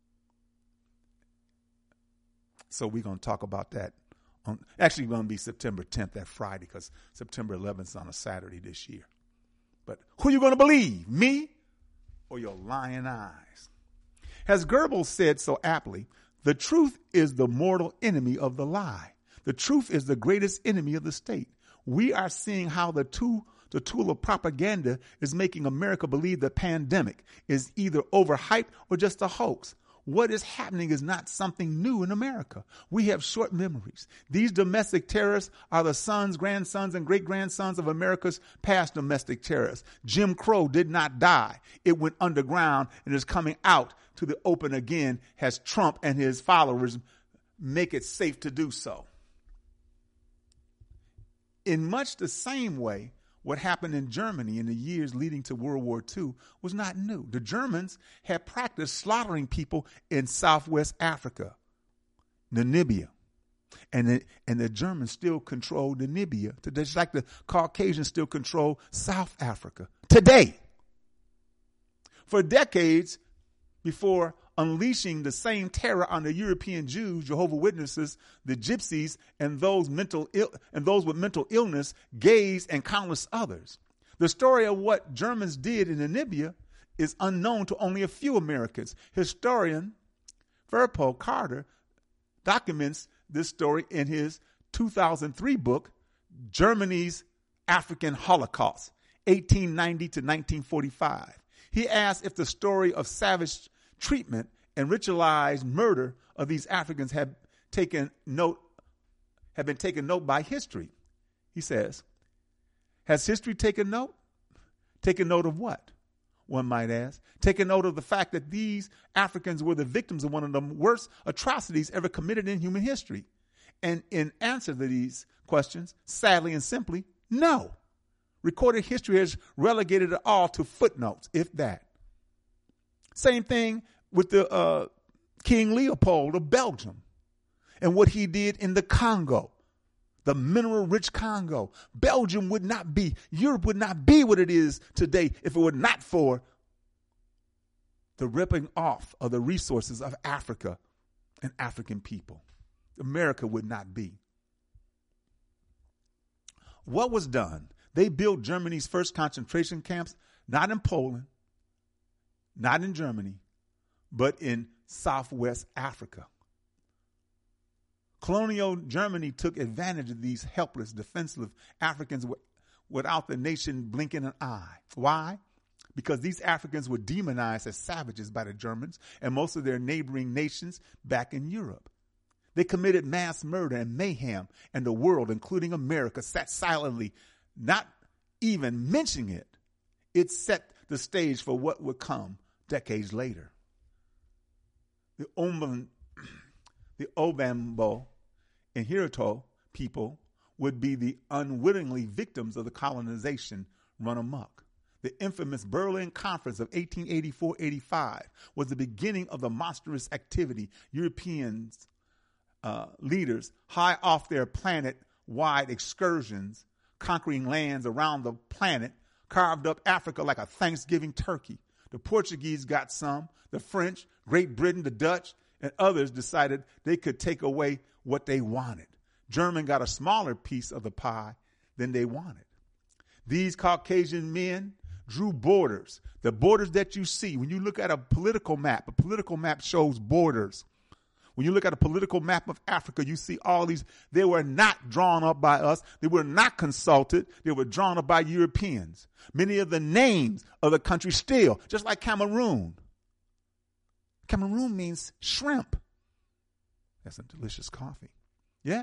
Speaker 3: So we're going to talk about that. Actually, going to be September 10th, that Friday, because September 11th is on a Saturday this year. But who are you going to believe, me or your lying eyes? As Goebbels said so aptly, the truth is the mortal enemy of the lie. The truth is the greatest enemy of the state. We are seeing how the tool of propaganda is making America believe the pandemic is either overhyped or just a hoax. What is happening is not something new in America. We have short memories. These domestic terrorists are the sons, grandsons, and great-grandsons of America's past domestic terrorists. Jim Crow did not die. It went underground and is coming out to the open again as Trump and his followers make it safe to do so. In much the same way, what happened in Germany in the years leading to World War II was not new. The Germans had practiced slaughtering people in Southwest Africa, Namibia. And the Germans still control Namibia today, just like the Caucasians still control South Africa today. For decades before unleashing the same terror on the European Jews, Jehovah's Witnesses, the Gypsies, and those with mental illness, gays, and countless others. The story of what Germans did in Namibia is unknown to only a few Americans. Historian Verpo Carter documents this story in his 2003 book, Germany's African Holocaust, 1890 to 1945. He asked if the story of savage treatment and ritualized murder of these Africans have been taken note by history. He says, has history taken note? Taken note of what? One might ask. Taken note of the fact that these Africans were the victims of one of the worst atrocities ever committed in human history. And in answer to these questions, sadly and simply, no. Recorded history has relegated it all to footnotes, if that. Same thing with the King Leopold of Belgium and what he did in the Congo, the mineral-rich Congo. Belgium would not be, Europe would not be what it is today if it were not for the ripping off of the resources of Africa and African people. America would not be. What was done? They built Germany's first concentration camps, not in Poland, not in Germany, but in Southwest Africa. Colonial Germany took advantage of these helpless, defenseless Africans without the nation blinking an eye. Why? Because these Africans were demonized as savages by the Germans and most of their neighboring nations back in Europe. They committed mass murder and mayhem, and the world, including America, sat silently, not even mentioning it. It set the stage for what would come decades later. The Obambo and Hirito people would be the unwittingly victims of the colonization run amok. The infamous Berlin Conference of 1884-85 was the beginning of the monstrous activity Europeans leaders high off their planet-wide excursions, conquering lands around the planet, carved up Africa like a Thanksgiving turkey. The Portuguese got some, the French, Great Britain, the Dutch, and others decided they could take away what they wanted. German got a smaller piece of the pie than they wanted. These Caucasian men drew borders, the borders that you see. When you look at a political map shows borders. When you look at a political map of Africa, you see all these. They were not drawn up by us. They were not consulted. They were drawn up by Europeans. Many of the names of the country still, just like Cameroon. Cameroon means shrimp. That's some delicious coffee. Yeah.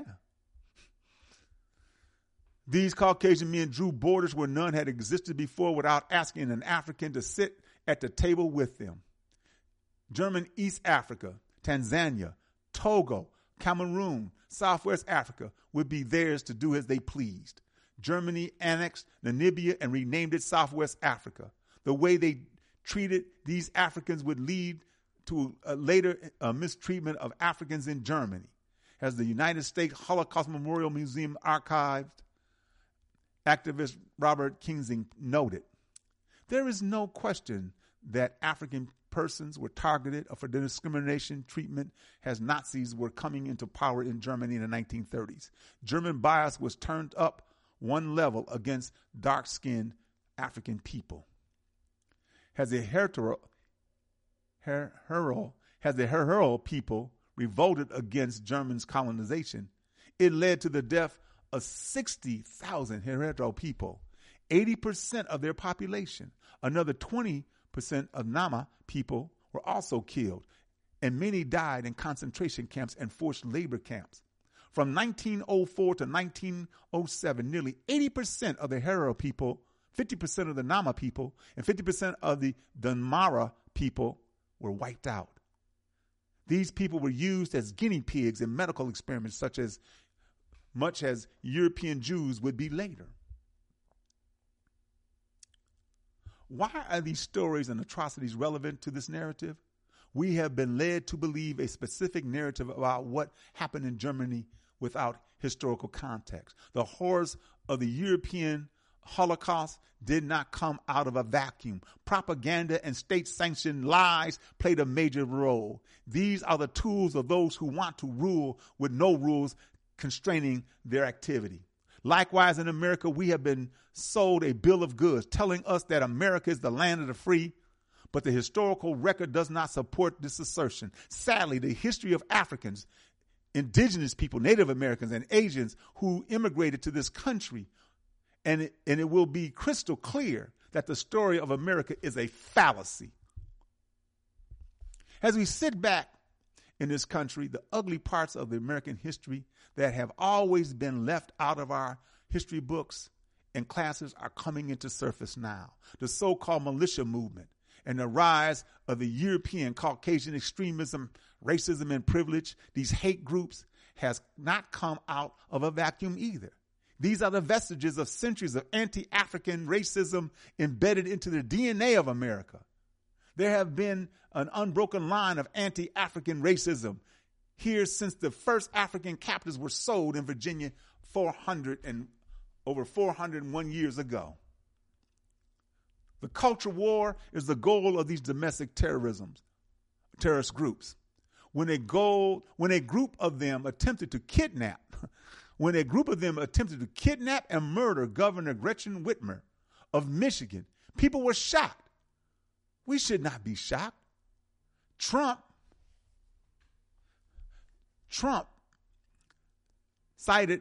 Speaker 3: These Caucasian men drew borders where none had existed before without asking an African to sit at the table with them. German East Africa, Tanzania, Togo, Cameroon, Southwest Africa would be theirs to do as they pleased. Germany annexed Namibia and renamed it Southwest Africa. The way they treated these Africans would lead to a later mistreatment of Africans in Germany. As the United States Holocaust Memorial Museum archived, activist Robert Kinsey noted, there is no question that African persons were targeted for discrimination treatment as Nazis were coming into power in Germany in the 1930s. German bias was turned up one level against dark-skinned African people. As the Herero people revolted against Germans' colonization, it led to the death of 60,000 Herero people, 80% of their population. Another 20% of Nama people were also killed, and many died in concentration camps and forced labor camps. From 1904 to 1907, nearly 80% of the Herero people, 50% of the Nama people, and 50% of the Damara people were wiped out. These people were used as guinea pigs in medical experiments, much as European Jews would be later. Why are these stories and atrocities relevant to this narrative? We have been led to believe a specific narrative about what happened in Germany without historical context. The horrors of the European Holocaust did not come out of a vacuum. Propaganda and state-sanctioned lies played a major role. These are the tools of those who want to rule with no rules constraining their activity. Likewise, in America, we have been sold a bill of goods telling us that America is the land of the free, but the historical record does not support this assertion. Sadly, the history of Africans, indigenous people, Native Americans, and Asians who immigrated to this country, and it will be crystal clear that the story of America is a fallacy. As we sit back in this country, the ugly parts of the American history that have always been left out of our history books and classes are coming into surface now. The so-called militia movement and the rise of the European Caucasian extremism, racism, and privilege, these hate groups, has not come out of a vacuum either. These are the vestiges of centuries of anti-African racism embedded into the DNA of America. There have been an unbroken line of anti-African racism here since the first African captives were sold in Virginia over 401 years ago. The culture war is the goal of these domestic terrorist groups. When a group of them attempted to kidnap and murder Governor Gretchen Whitmer of Michigan, people were shocked. We should not be shocked. Trump chided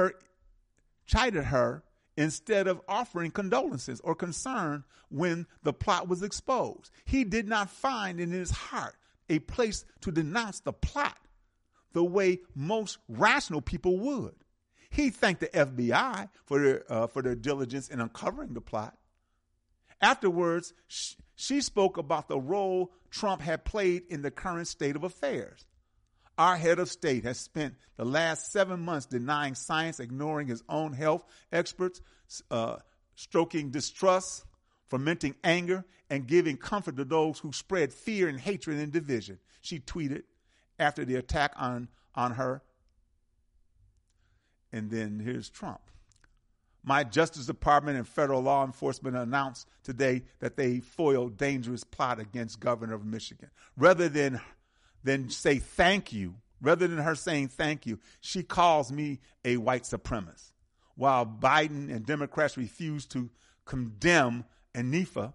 Speaker 3: her instead of offering condolences or concern when the plot was exposed. He did not find in his heart a place to denounce the plot the way most rational people would. He thanked the FBI for their diligence in uncovering the plot. Afterwards, she spoke about the role Trump had played in the current state of affairs. Our head of state has spent the last 7 months denying science, ignoring his own health experts, stoking distrust, fomenting anger, and giving comfort to those who spread fear and hatred and division. She tweeted after the attack on her. And then here's Trump. My Justice Department and federal law enforcement announced today that they foiled dangerous plot against Governor of Michigan. Rather than say thank you, rather than her saying thank you, she calls me a white supremacist. While Biden and Democrats refuse to condemn Antifa,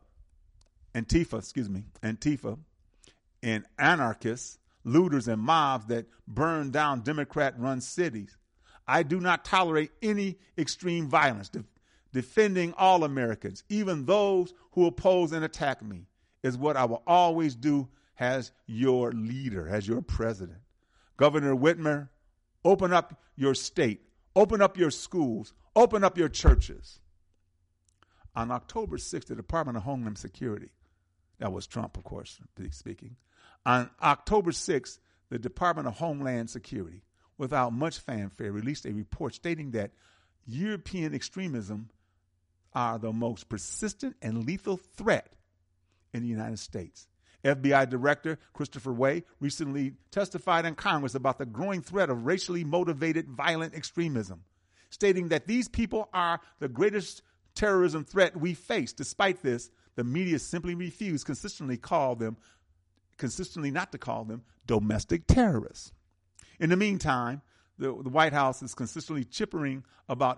Speaker 3: and anarchists, looters, and mobs that burn down Democrat-run cities, I do not tolerate any extreme violence. Defending all Americans, even those who oppose and attack me, is what I will always do as your leader, as your president. Governor Whitmer, open up your state, open up your schools, open up your churches. On October 6th, the Department of Homeland Security, that was Trump, of course, speaking. On October 6th, the Department of Homeland Security, without much fanfare, released a report stating that European extremism are the most persistent and lethal threat in the United States. FBI Director Christopher Wray recently testified in Congress about the growing threat of racially motivated violent extremism, stating that these people are the greatest terrorism threat we face. Despite this, the media simply refused consistently not to call them domestic terrorists. In the meantime, the White House is consistently chippering about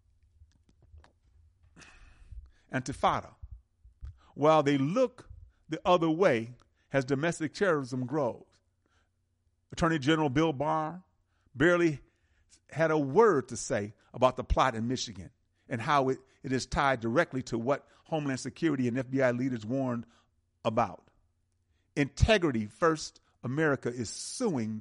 Speaker 3: Intifada, while they look the other way as domestic terrorism grows. Attorney General Bill Barr barely had a word to say about the plot in Michigan and how it is tied directly to what Homeland Security and FBI leaders warned about. Integrity First America is suing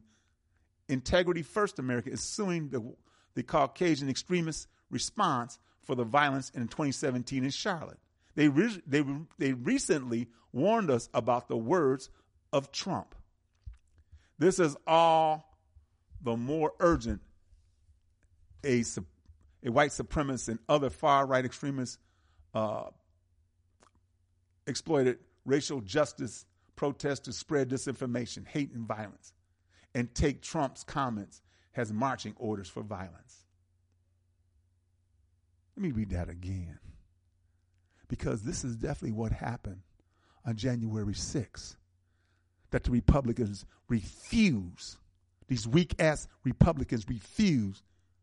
Speaker 3: the Caucasian extremist response for the violence in 2017 in Charlotte. They recently warned us about the words of Trump. This is all the more urgent a white supremacist and other far-right extremists exploited racial justice protests to spread disinformation, hate, and violence, and take Trump's comments as marching orders for violence. Let me read that again. because this is definitely what happened on January 6th, that the Republicans refuse, these weak-ass Republicans refuse.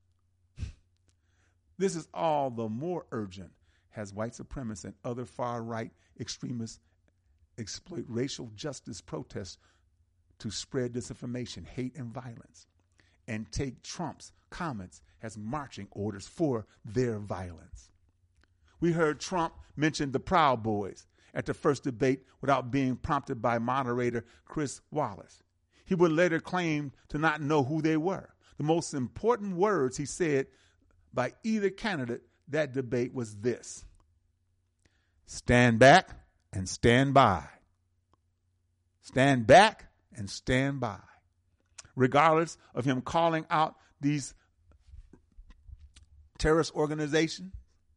Speaker 3: This is all the more urgent as white supremacists and other far-right extremists exploit racial justice protests to spread disinformation, hate, and violence, and take Trump's comments as marching orders for their violence. We heard Trump mention the Proud Boys at the first debate without being prompted by moderator Chris Wallace. He would later claim to not know who they were. The most important words he said by either candidate that debate was this: stand back and stand by. Stand back and stand by. Regardless of him calling out these terrorist organizations,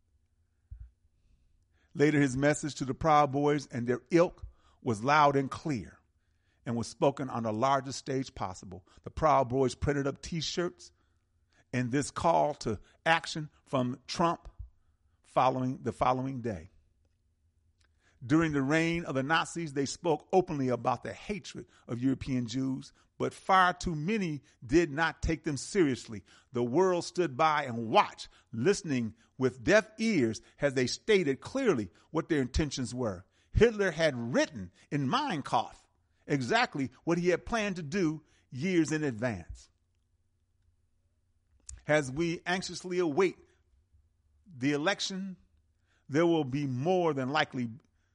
Speaker 3: later his message to the Proud Boys and their ilk was loud and clear and was spoken on the largest stage possible. The Proud Boys printed up T-shirts and this call to action from Trump the following day. During the reign of the Nazis, they spoke openly about the hatred of European Jews, but far too many did not take them seriously. The world stood by and watched, listening with deaf ears as they stated clearly what their intentions were. Hitler had written in Mein Kampf exactly what he had planned to do years in advance. As we anxiously await the election, there will more than likely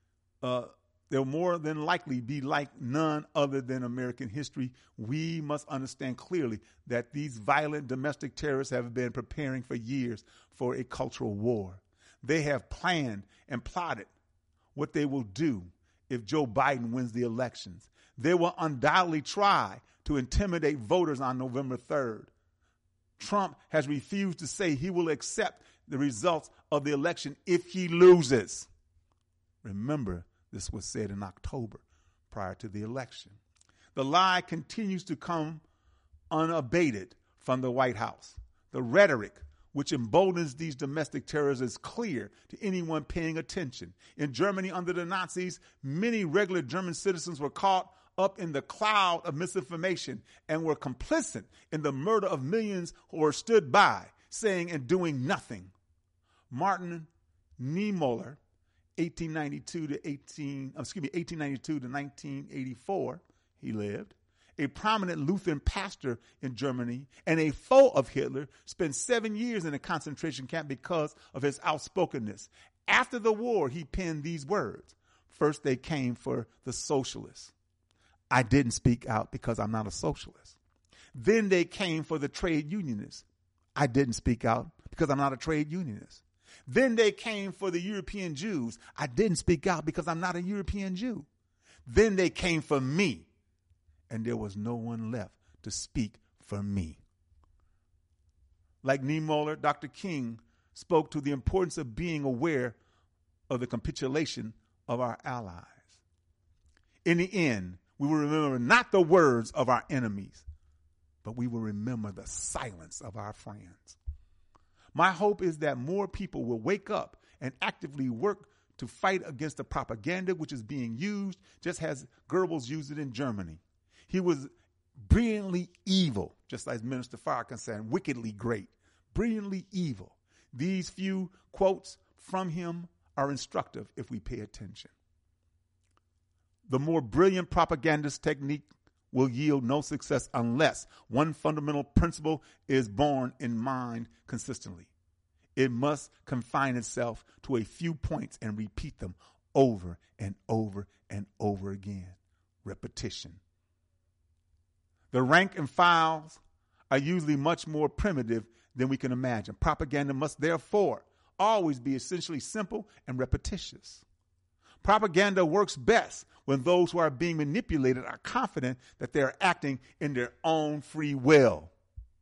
Speaker 3: be like none other than American history. We must understand clearly that these violent domestic terrorists have been preparing for years for a cultural war. They have planned and plotted what they will do if Joe Biden wins the elections. They will undoubtedly try to intimidate voters on November 3rd. Trump has refused to say he will accept the results of the election if he loses. Remember, this was said in October prior to the election. The lie continues to come unabated from the White House. The rhetoric which emboldens these domestic terrorists is clear to anyone paying attention. In Germany under the Nazis, many regular German citizens were caught up in the cloud of misinformation and were complicit in the murder of millions who were stood by, saying and doing nothing. Martin Niemöller, 1892 to 1984, he lived, a prominent Lutheran pastor in Germany and a foe of Hitler, spent 7 years in a concentration camp because of his outspokenness. After the war, he penned these words: first they came for the socialists. I didn't speak out because I'm not a socialist. Then they came for the trade unionists. I didn't speak out because I'm not a trade unionist. Then they came for the European Jews. I didn't speak out because I'm not a European Jew. Then they came for me, and there was no one left to speak for me. Like Niemöller, Dr. King spoke to the importance of being aware of the capitulation of our allies. In the end, we will remember not the words of our enemies, but we will remember the silence of our friends. My hope is that more people will wake up and actively work to fight against the propaganda which is being used, just as Goebbels used it in Germany. He was brilliantly evil, just like Minister Farrakhan said, wickedly great, brilliantly evil. These few quotes from him are instructive if we pay attention. The more brilliant propagandist technique will yield no success unless one fundamental principle is borne in mind consistently. It must confine itself to a few points and repeat them over and over and over again. Repetition. The rank and files are usually much more primitive than we can imagine. Propaganda must therefore always be essentially simple and repetitious. Propaganda works best when those who are being manipulated are confident that they are acting in their own free will.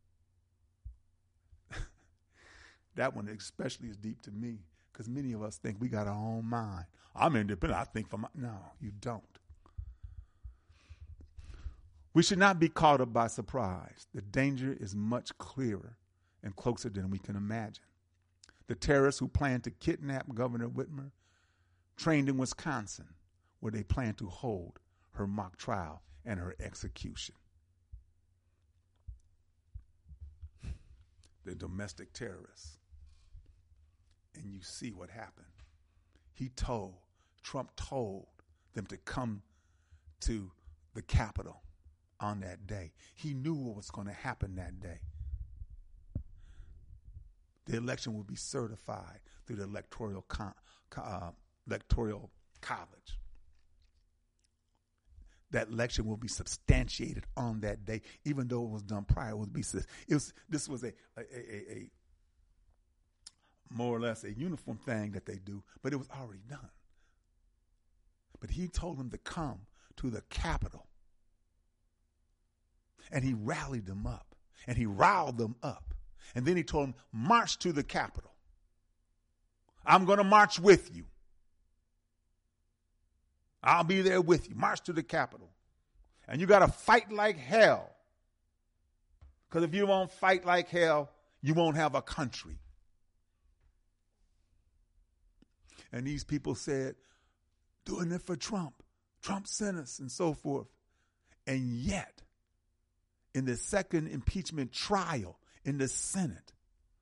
Speaker 3: That one especially is deep to me because many of us think we got our own mind. I'm independent. I think for my... No, you don't. We should not be caught up by surprise. The danger is much clearer and closer than we can imagine. The terrorists who plan to kidnap Governor Whitmer trained in Wisconsin, where they plan to hold her mock trial and her execution. The domestic terrorists. And you see what happened. Trump told them to come to the Capitol on that day. He knew what was going to happen that day. The election would be certified through the electoral college. That election will be substantiated on that day, even though it was done prior. This was a more or less a uniform thing that they do, but it was already done. But he told them to come to the Capitol, and he rallied them up, and he riled them up, and then he told them, march to the Capitol. I'm going to march with you. I'll be there with you. March to the Capitol. And you got to fight like hell. Because if you won't fight like hell, you won't have a country. And these people said, doing it for Trump. Trump sent us and so forth. And yet, in the second impeachment trial in the Senate,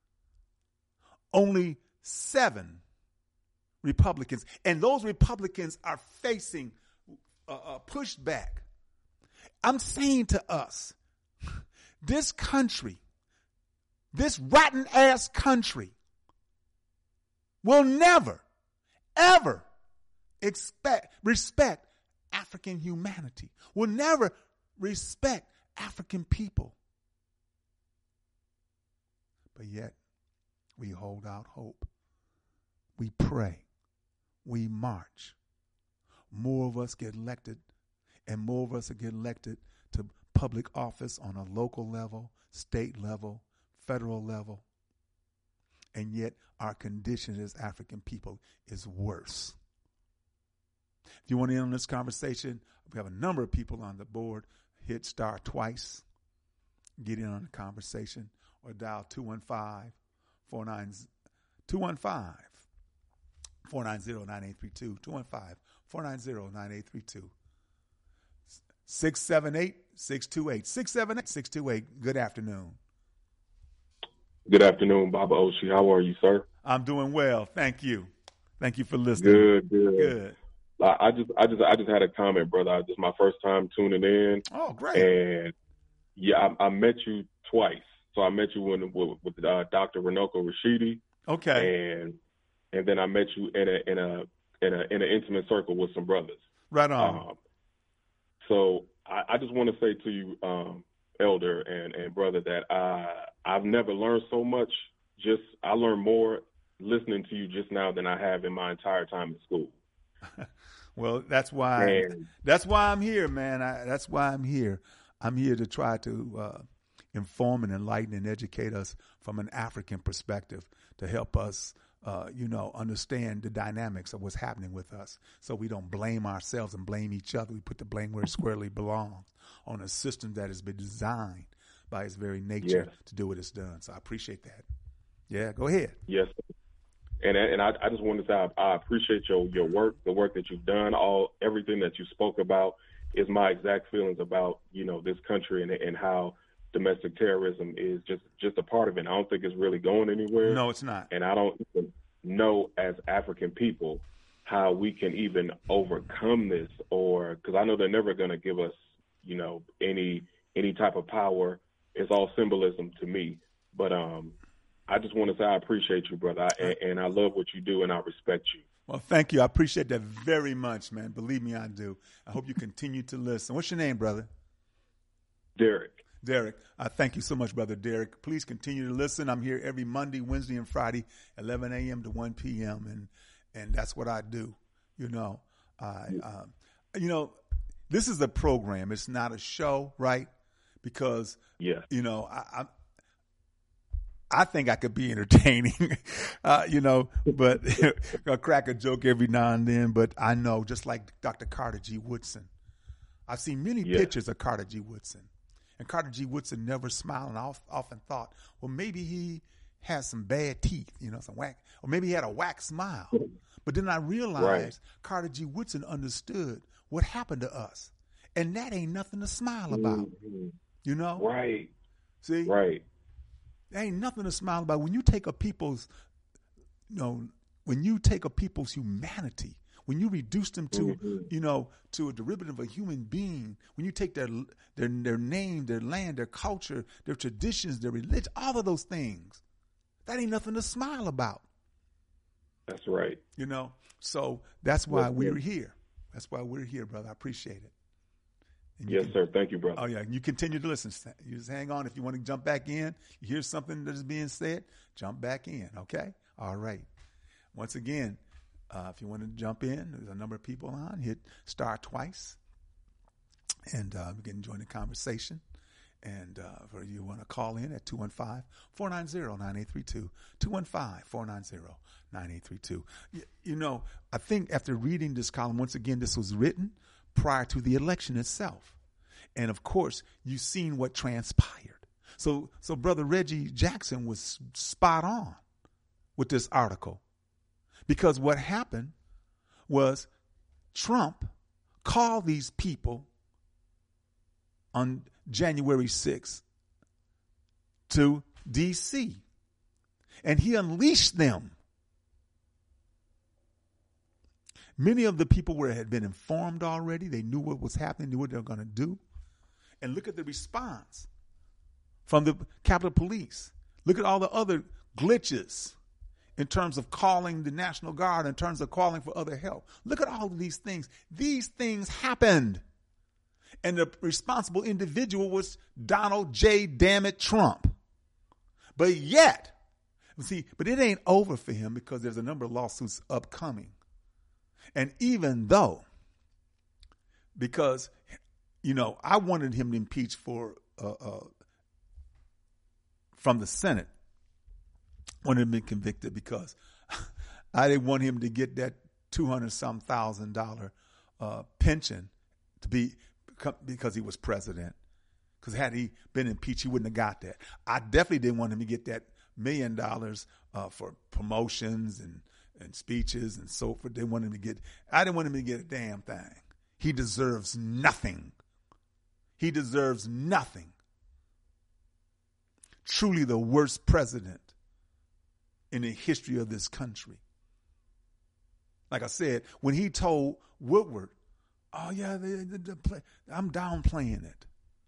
Speaker 3: only 7 Republicans, and those Republicans are facing pushback. I'm saying to us, this country, this rotten ass country, will never, ever respect African humanity, will never respect African people. But yet, we hold out hope. We pray. We march. More of us get elected, and more of us get elected to public office on a local level, state level, federal level. And yet our condition as African people is worse. If you want to end on this conversation, we have a number of people on the board. Hit star twice. Get in on the conversation, or dial 215-490-9832. 215-490-9832. 678-628. 678-628. Good afternoon.
Speaker 15: Good afternoon, Baba Oshi. How are you, sir?
Speaker 3: I'm doing well. Thank you. Thank you for listening.
Speaker 15: Good. I just had a comment, brother. This is my first time tuning in.
Speaker 3: Oh, great.
Speaker 15: And yeah, I met you twice. So I met you with Dr. Runoko Rashidi.
Speaker 3: Okay.
Speaker 15: And then I met you in an intimate circle with some brothers.
Speaker 3: Right on.
Speaker 15: So I just want to say to you, elder and brother, that I've never learned so much. I learned more listening to you just now than I have in my entire time in school.
Speaker 3: Well, that's why I'm here, man. That's why I'm here. I'm here to try to inform and enlighten and educate us from an African perspective, to help us understand the dynamics of what's happening with us, so we don't blame ourselves and blame each other. We put the blame where it squarely belongs, on a system that has been designed by its very nature to do what it's done. So I appreciate that. Yeah, go ahead.
Speaker 15: Yes. And I just want to say I appreciate your work, the work that you've done. Everything that you spoke about is my exact feelings about this country and how domestic terrorism is just a part of it. I don't think it's really going anywhere.
Speaker 3: No, it's not.
Speaker 15: And I don't even know, as African people, how we can even overcome this, because I know they're never going to give us any type of power. It's all symbolism to me. But I just want to say I appreciate you, brother, and I love what you do, and I respect you.
Speaker 3: Well, thank you. I appreciate that very much, man. Believe me, I do. I hope you continue to listen. What's your name, brother?
Speaker 15: Derek.
Speaker 3: I thank you so much, brother Derek. Please continue to listen. I'm here every Monday, Wednesday, and Friday, 11 a.m. to 1 p.m., and that's what I do. This is a program. It's not a show, right? Because, I think I could be entertaining, but I'll crack a joke every now and then. But I know, just like Dr. Carter G. Woodson, I've seen many pictures of Carter G. Woodson. And Carter G. Woodson never smiled, and I often thought, well, maybe he has some bad teeth, some whack, or maybe he had a whack smile. But then I realized Carter G. Woodson understood what happened to us. And that ain't nothing to smile about. You know?
Speaker 15: Right.
Speaker 3: See?
Speaker 15: Right.
Speaker 3: There ain't nothing to smile about. When you take a people's, when you take a people's humanity, when you reduce them to, to a derivative of a human being, when you take their name, their land, their culture, their traditions, their religion, all of those things, that ain't nothing to smile about.
Speaker 15: That's right.
Speaker 3: So that's why we're here. That's why we're here, brother. I appreciate it.
Speaker 15: Yes, sir. Thank you, brother.
Speaker 3: Oh, yeah. You continue to listen. You just hang on. If you want to jump back in, you hear something that is being said, jump back in. Okay? All right. Once again, if you want to jump in, there's a number of people on. Hit star twice, and we can join the conversation. And for you want to call in at 215-490-9832, 215-490-9832. I think after reading this column, once again, this was written prior to the election itself. And, of course, you've seen what transpired. So Brother Reggie Jackson was spot on with this article. Because what happened was Trump called these people on January 6th to D.C. and he unleashed them. Many of the people had been informed already. They knew what was happening, knew what they were going to do. And look at the response from the Capitol Police. Look at all the other glitches in terms of calling the National Guard, in terms of calling for other help. Look at all of these things. These things happened. And the responsible individual was Donald J. Dammit Trump. But yet, but it ain't over for him because there's a number of lawsuits upcoming. And even though, because, I wanted him to impeach from the Senate, wanted him to be convicted because I didn't want him to get that $200,000 pension because he was president. Because had he been impeached, he wouldn't have got that. I definitely didn't want him to get that $1 million for promotions and speeches and so forth. I didn't want him to get a damn thing. He deserves nothing. He deserves nothing. Truly the worst president in the history of this country. Like I said, when he told Woodward, oh yeah, I'm downplaying it.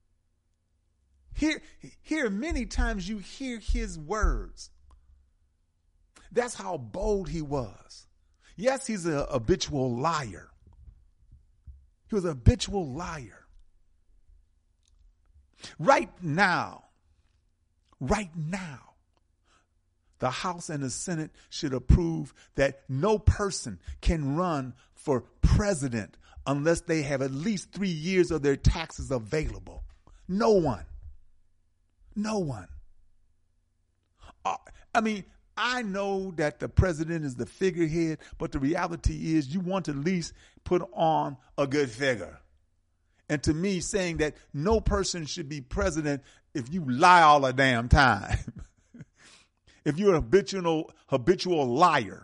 Speaker 3: Here many times you hear his words. That's how bold he was. Yes, he's an habitual liar. He was a habitual liar. Right now, the House and the Senate should approve that no person can run for president unless they have at least 3 years of their taxes available. No one. I know that the president is the figurehead, but the reality is you want to at least put on a good figure. And to me, saying that no person should be president if you lie all the damn time. If you're an habitual liar.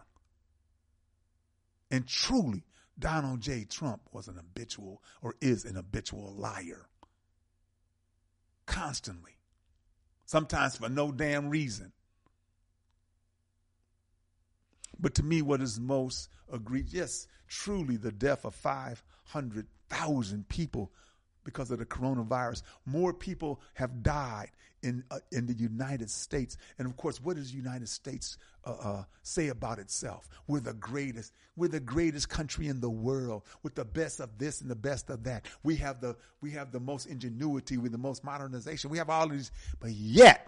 Speaker 3: And truly, Donald J. Trump was an habitual or is an habitual liar. Constantly. Sometimes for no damn reason. But to me, what is most egregious, yes, truly the death of 500,000 people because of the coronavirus. More people have died in the United States. And of course, what does the United States say about itself? We're the greatest country in the world with the best of this and the best of that. We have the most ingenuity, with the most modernization. We have all of these, but yet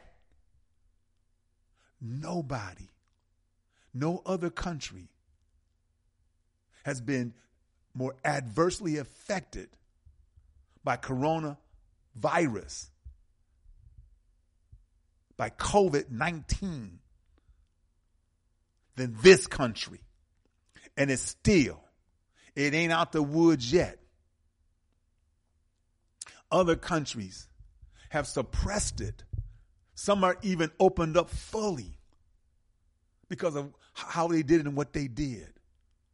Speaker 3: nobody, no other country has been more adversely affected by coronavirus, by COVID-19 than this country. And it ain't out the woods yet. Other countries have suppressed it. Some are even opened up fully because of how they did it and what they did.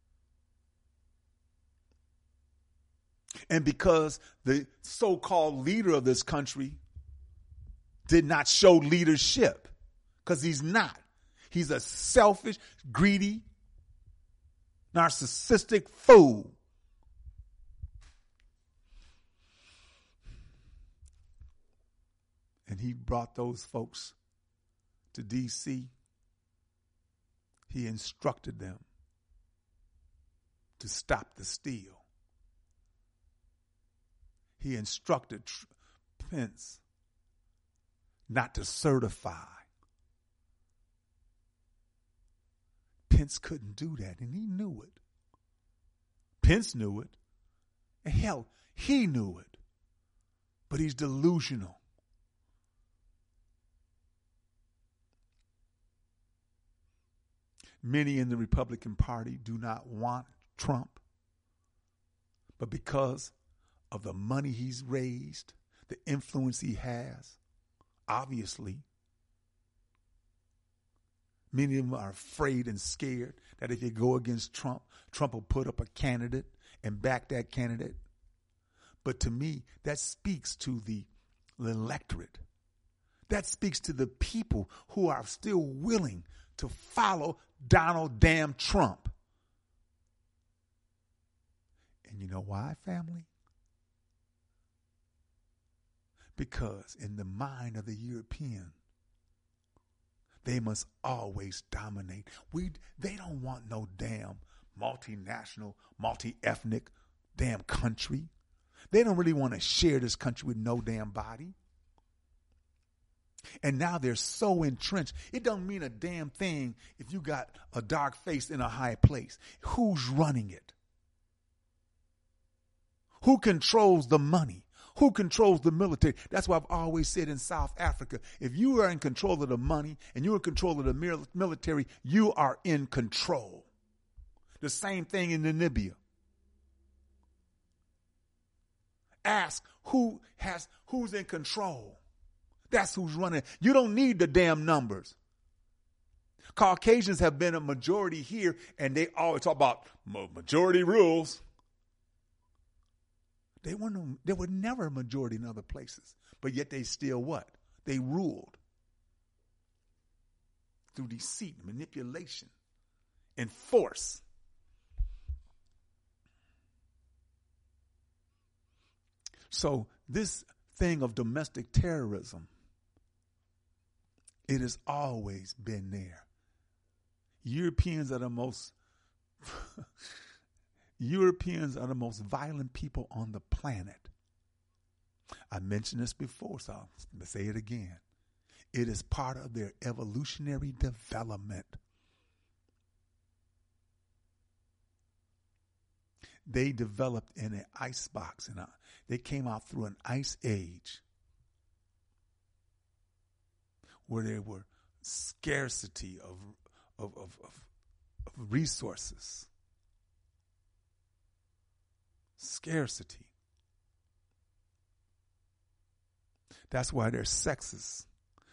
Speaker 3: And because the so-called leader of this country did not show leadership, because he's not. He's a selfish, greedy, narcissistic fool. And he brought those folks to D.C. He instructed them to stop the steal. He instructed Pence not to certify. Pence couldn't do that, and he knew it. Pence knew it. And hell, he knew it. But he's delusional. Many in the Republican Party do not want Trump, but because of the money he's raised, the influence he has, obviously, many of them are afraid and scared that if you go against Trump, Trump will put up a candidate and back that candidate. But to me, that speaks to the electorate. That speaks to the people who are still willing to follow Donald damn Trump. And you know why, family? Because in the mind of the European, they must always dominate. They don't want no damn multinational, multi-ethnic damn country. They don't really want to share this country with no damn body. And now they're so entrenched. It don't mean a damn thing if you got a dark face in a high place. Who's running it? Who controls the money? Who controls the military? That's why I've always said in South Africa, if you are in control of the money and you're in control of the military, you are in control. The same thing in Namibia. Ask who's in control. That's who's running. You don't need the damn numbers. Caucasians have been a majority here, and they always talk about majority rules. They were never a majority in other places, but yet they still what? They ruled through deceit, manipulation, and force. So this thing of domestic terrorism, it has always been there. Europeans are the most violent people on the planet. I mentioned this before, so I'm going to say it again. It is part of their evolutionary development. They developed in an ice box, and they came out through an ice age where there were scarcity of resources. Scarcity. That's why they're sexist.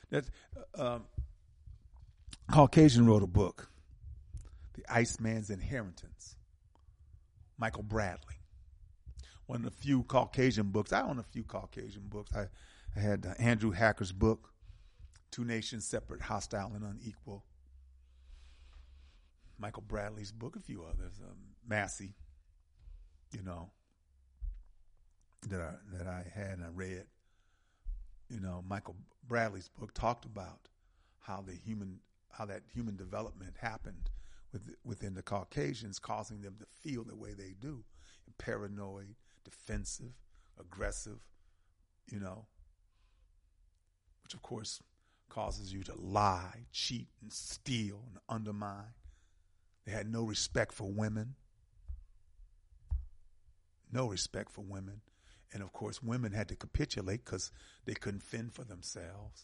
Speaker 3: Caucasian wrote a book, The Iceman's Inheritance. Michael Bradley. One of the few Caucasian books. I own a few Caucasian books. I had Andrew Hacker's book, Two Nations Separate, Hostile and Unequal. Michael Bradley's book, a few others. Massey, that I had and I read. Michael Bradley's book talked about how that human development happened within the Caucasians, causing them to feel the way they do, paranoid, defensive, aggressive, which of course causes you to lie, cheat, and steal and undermine. They had no respect for women. No respect for women. And of course, women had to capitulate because they couldn't fend for themselves.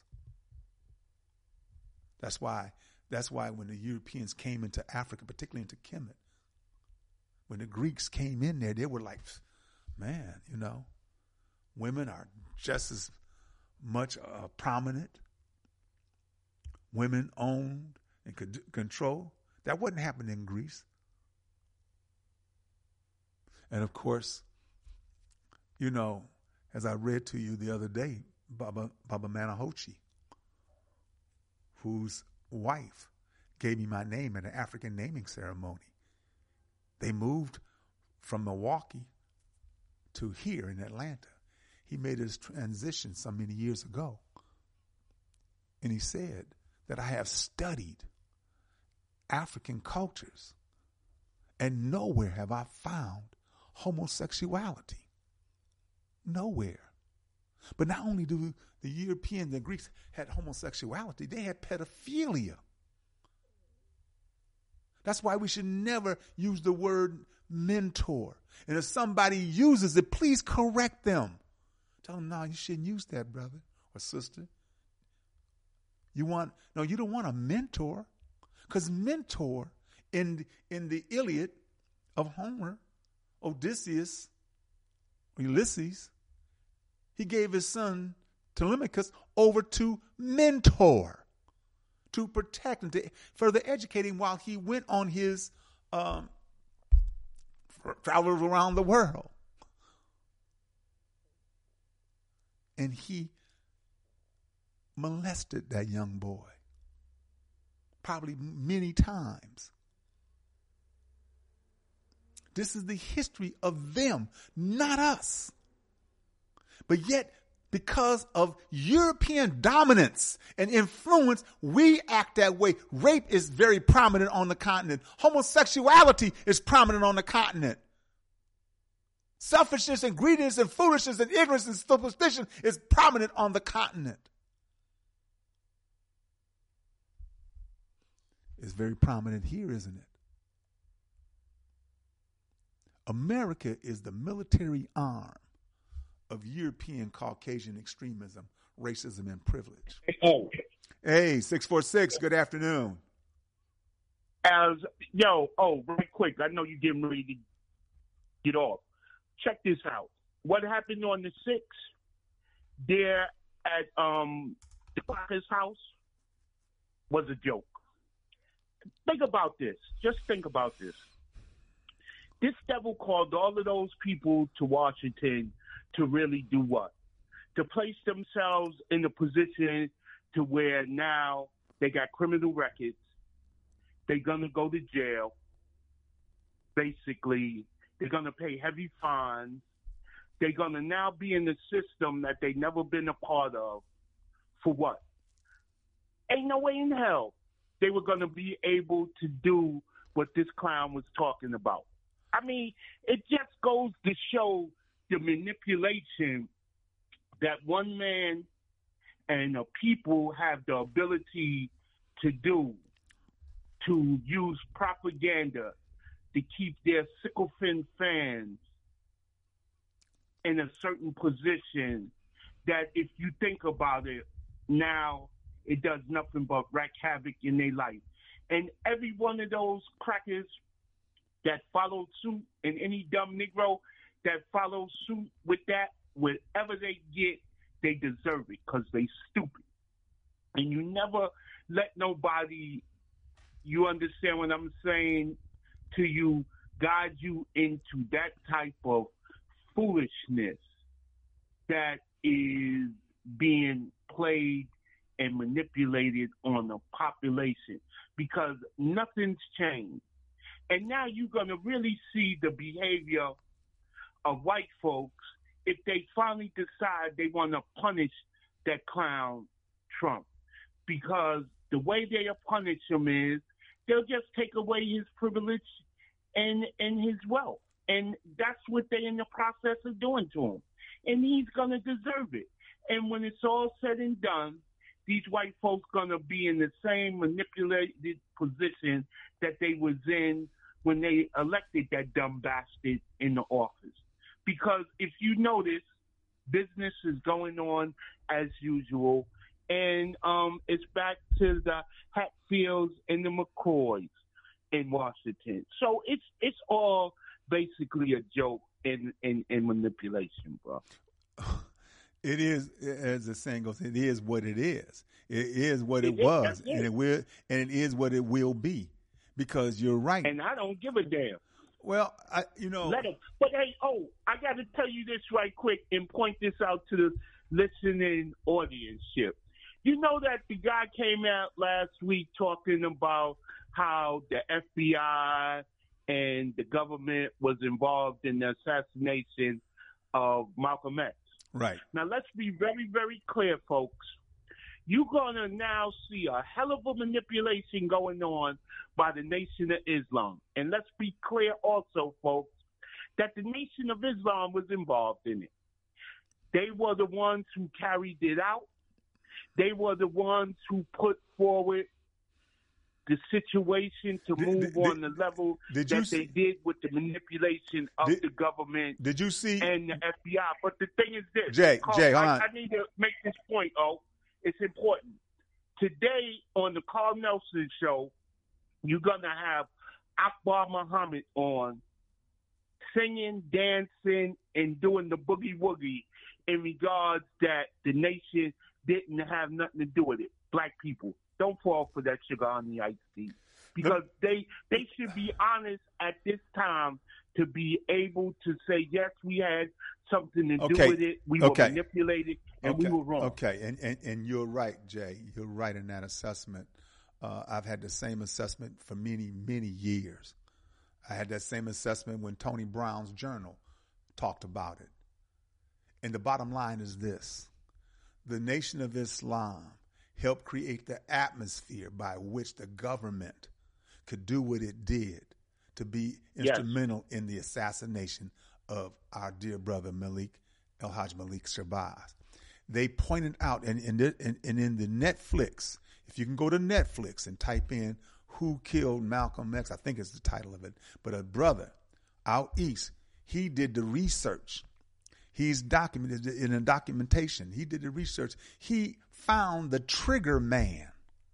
Speaker 3: That's why when the Europeans came into Africa, particularly into Kemet, when the Greeks came in there, they were like, man, women are just as much prominent. Women owned and could control. That wouldn't happen in Greece. And of course, You know, as I read to you the other day, Baba Manahochi, whose wife gave me my name at an African naming ceremony. They moved from Milwaukee to here in Atlanta. He made his transition so many years ago. And he said that I have studied African cultures and nowhere have I found homosexuality. Nowhere. But not only do the Europeans and Greeks had homosexuality, they had pedophilia. That's why we should never use the word mentor. And if somebody uses it, please correct them. Tell them, no, you shouldn't use that, brother or sister. You don't want a mentor. Because mentor in the Iliad of Homer, Odysseus, Ulysses, he gave his son Telemachus over to mentor, to protect and to further educate him while he went on his travels around the world. And he molested that young boy, probably many times. This is the history of them, not us. But yet, because of European dominance and influence, we act that way. Rape is very prominent on the continent. Homosexuality is prominent on the continent. Selfishness and greediness and foolishness and ignorance and superstition is prominent on the continent. It's very prominent here, isn't it? America is the military arm of European Caucasian extremism, racism, and privilege. Hey, 646, good afternoon.
Speaker 16: Right quick, I know you're getting ready to get off. Check this out. What happened on the 6th there at the Clocker's house was a joke. Think about this. Just think about this. This devil called all of those people to Washington to really do what? To place themselves in a position to where now they got criminal records. They're going to go to jail. Basically, they're going to pay heavy fines. They're going to now be in a system that they've never been a part of. For what? Ain't no way in hell they were going to be able to do what this clown was talking about. I mean, it just goes to show the manipulation that one man and the people have the ability to do, to use propaganda to keep their sycophant fans in a certain position that, if you think about it, now it does nothing but wreak havoc in their life. And every one of those crackers that follow suit, and any dumb Negro that follows suit with that, whatever they get, they deserve it because they stupid. And you never let nobody, you understand what I'm saying to you, guide you into that type of foolishness that is being played and manipulated on the population, because nothing's changed. And now you're going to really see the behavior of white folks if they finally decide they want to punish that clown Trump. Because the way they'll punish him is they'll just take away his privilege and his wealth. And that's what they're in the process of doing to him. And he's going to deserve it. And when it's all said and done, these white folks going to be in the same manipulated position that they was in when they elected that dumb bastard in the office. Because if you notice, business is going on as usual, and it's back to the Hatfields and the McCoys in Washington. So it's all basically a joke and manipulation, bro.
Speaker 3: It is, as the saying goes, it is what it is. It is what it was, and it is what it will be. Because you're right.
Speaker 16: And I don't give a damn.
Speaker 3: Well,
Speaker 16: Let him. But hey, I got to tell you this right quick and point this out to the listening audience here. You know that the guy came out last week talking about how the FBI and the government was involved in the assassination of Malcolm X.
Speaker 3: Right.
Speaker 16: Now, let's be very, very clear, folks. You're going to now see a hell of a manipulation going on by the Nation of Islam. And let's be clear also, folks, that the Nation of Islam was involved in it. They were the ones who carried it out. They were the ones who put forward the situation to move on the level that they did with the manipulation of the government.
Speaker 3: Did you see?
Speaker 16: And the FBI. But the thing is this.
Speaker 3: Jay, hold on.
Speaker 16: I need to make this point, It's important. Today on the Carl Nelson show, you're going to have Akbar Muhammad on singing, dancing, and doing the boogie woogie in regards that the nation didn't have nothing to do with it. Black people, don't fall for that sugar on the iced tea. Because they should be honest at this time to be able to say, yes, we had something to do with it. We were manipulated, and we were wrong.
Speaker 3: Okay, and you're right, Jay. You're right in that assessment. I've had the same assessment for many, many years. I had that same assessment when Tony Brown's journal talked about it. And the bottom line is this. The Nation of Islam helped create the atmosphere by which the government could do what it did to be instrumental in the assassination of our dear brother El-Hajj Malik Shabazz. They pointed out, and in the Netflix, if you can go to Netflix and type in Who Killed Malcolm X, I think is the title of it, but a brother out east, he did the research. He's documented in a documentation. He did the research. He found the trigger man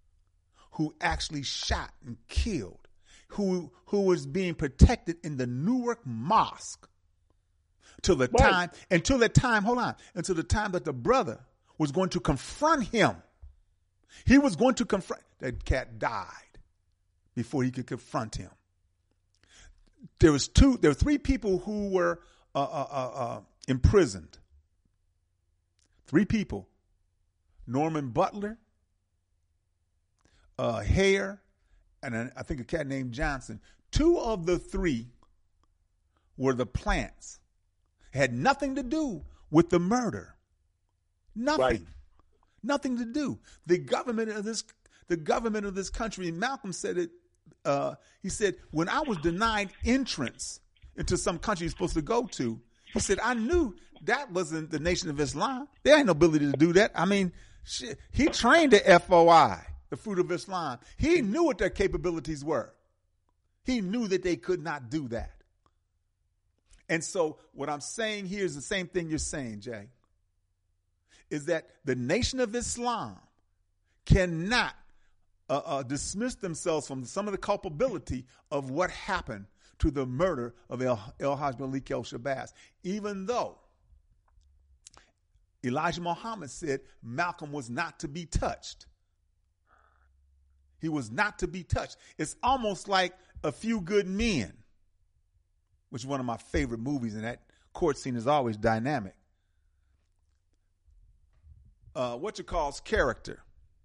Speaker 3: who actually shot and killed, who was being protected in the Newark Mosque until the time that the brother was going to confront him. He was going to confront. That cat died before he could confront him. There were three people who were imprisoned. 3 people: Norman Butler, Hare, and I think a cat named Johnson. 2 of the 3 were the plants. Had nothing to do with the murder. Nothing. Right. Nothing to do. The government of this country, Malcolm said it, he said, when I was denied entrance into some country he's supposed to go to, he said, I knew that wasn't the Nation of Islam. There ain't no ability to do that. I mean, shit, he trained the FOI, the Fruit of Islam. He knew what their capabilities were. He knew that they could not do that. And so what I'm saying here is the same thing you're saying, Jay, is that the Nation of Islam cannot dismiss themselves from some of the culpability of what happened to the murder of El-Hajj Malik el-Shabazz, even though Elijah Muhammad said Malcolm was not to be touched. He was not to be touched. It's almost like A Few Good Men, which is one of my favorite movies, and that court scene is always dynamic. Character,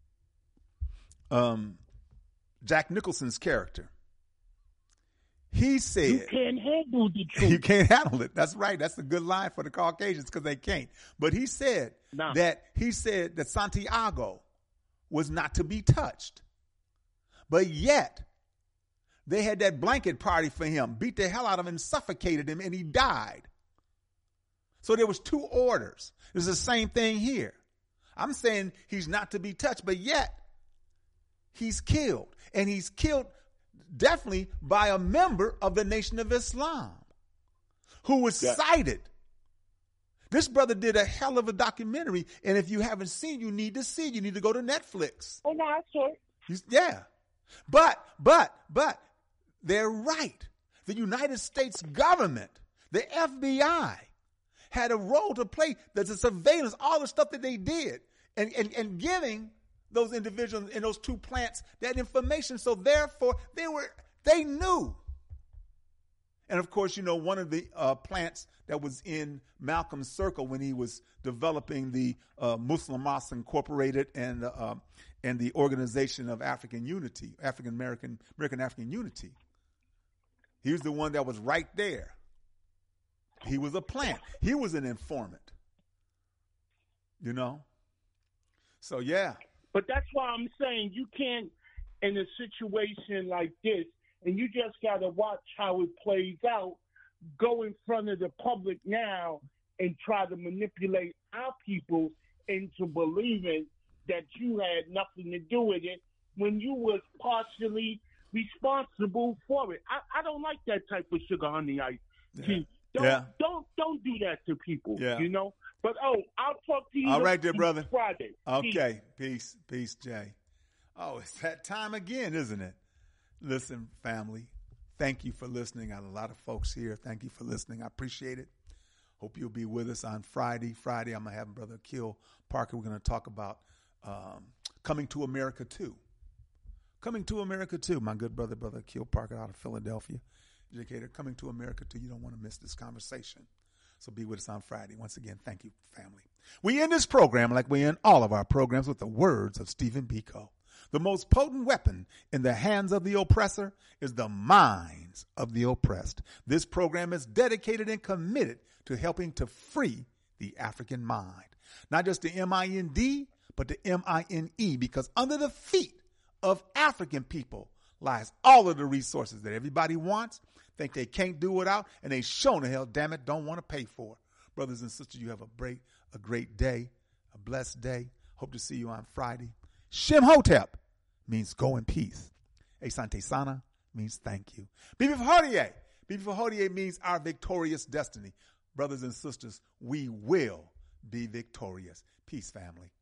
Speaker 3: Jack Nicholson's character, he said,
Speaker 16: "You can't handle the truth.
Speaker 3: You can't handle it." That's right. That's a good line for the Caucasians because they can't. But he said that Santiago was not to be touched. But yet, they had that blanket party for him, beat the hell out of him, suffocated him, and he died. So there was 2 orders. It's the same thing here. I'm saying he's not to be touched, but yet he's killed. And he's killed definitely by a member of the Nation of Islam who was cited. This brother did a hell of a documentary, and if you haven't seen, you need to see it. You need to go to Netflix.
Speaker 16: Oh, no, I can't.
Speaker 3: Yeah. But they're right. The United States government, the FBI, had a role to play. There's a surveillance, all the stuff that they did, and giving those individuals in those 2 plants that information. So therefore, they knew. And of course, one of the plants that was in Malcolm's circle when he was developing the Muslim Mosque Incorporated and the Organization of African Unity, American African Unity. He was the one that was right there. He was a plant. He was an informant. So yeah.
Speaker 16: But that's why I'm saying you can't, in a situation like this, and you just got to watch how it plays out, go in front of the public now and try to manipulate our people into believing that you had nothing to do with it when you was partially responsible for it. I don't like that type of sugar honey ice.
Speaker 3: Yeah.
Speaker 16: Don't do that to people,
Speaker 3: Yeah.
Speaker 16: But, I'll talk to you
Speaker 3: all right, dear brother.
Speaker 16: Friday.
Speaker 3: Okay. Peace, Jay. Oh, it's that time again, isn't it? Listen, family, thank you for listening. I have a lot of folks here. Thank you for listening. I appreciate it. Hope you'll be with us on Friday. Friday, I'm going to have Brother Akil Parker. We're going to talk about Coming to America 2. Coming to America 2. My good brother Akil Parker out of Philadelphia. Educator, Coming to America 2. You don't want to miss this conversation. So be with us on Friday. Once again, thank you, family. We end this program like we end all of our programs with the words of Stephen Biko. The most potent weapon in the hands of the oppressor is the minds of the oppressed. This program is dedicated and committed to helping to free the African mind. Not just the M-I-N-D, but the M-I-N-E, because under the feet of African people lies all of the resources that everybody wants, think they can't do without, and they sure the hell, damn it, don't want to pay for. Brothers and sisters, you have a great day, a blessed day. Hope to see you on Friday. Shem Hotep means go in peace. Asante Sana means thank you. Bibi Hodie. Bibi Hodie means our victorious destiny. Brothers and sisters, we will be victorious. Peace, family.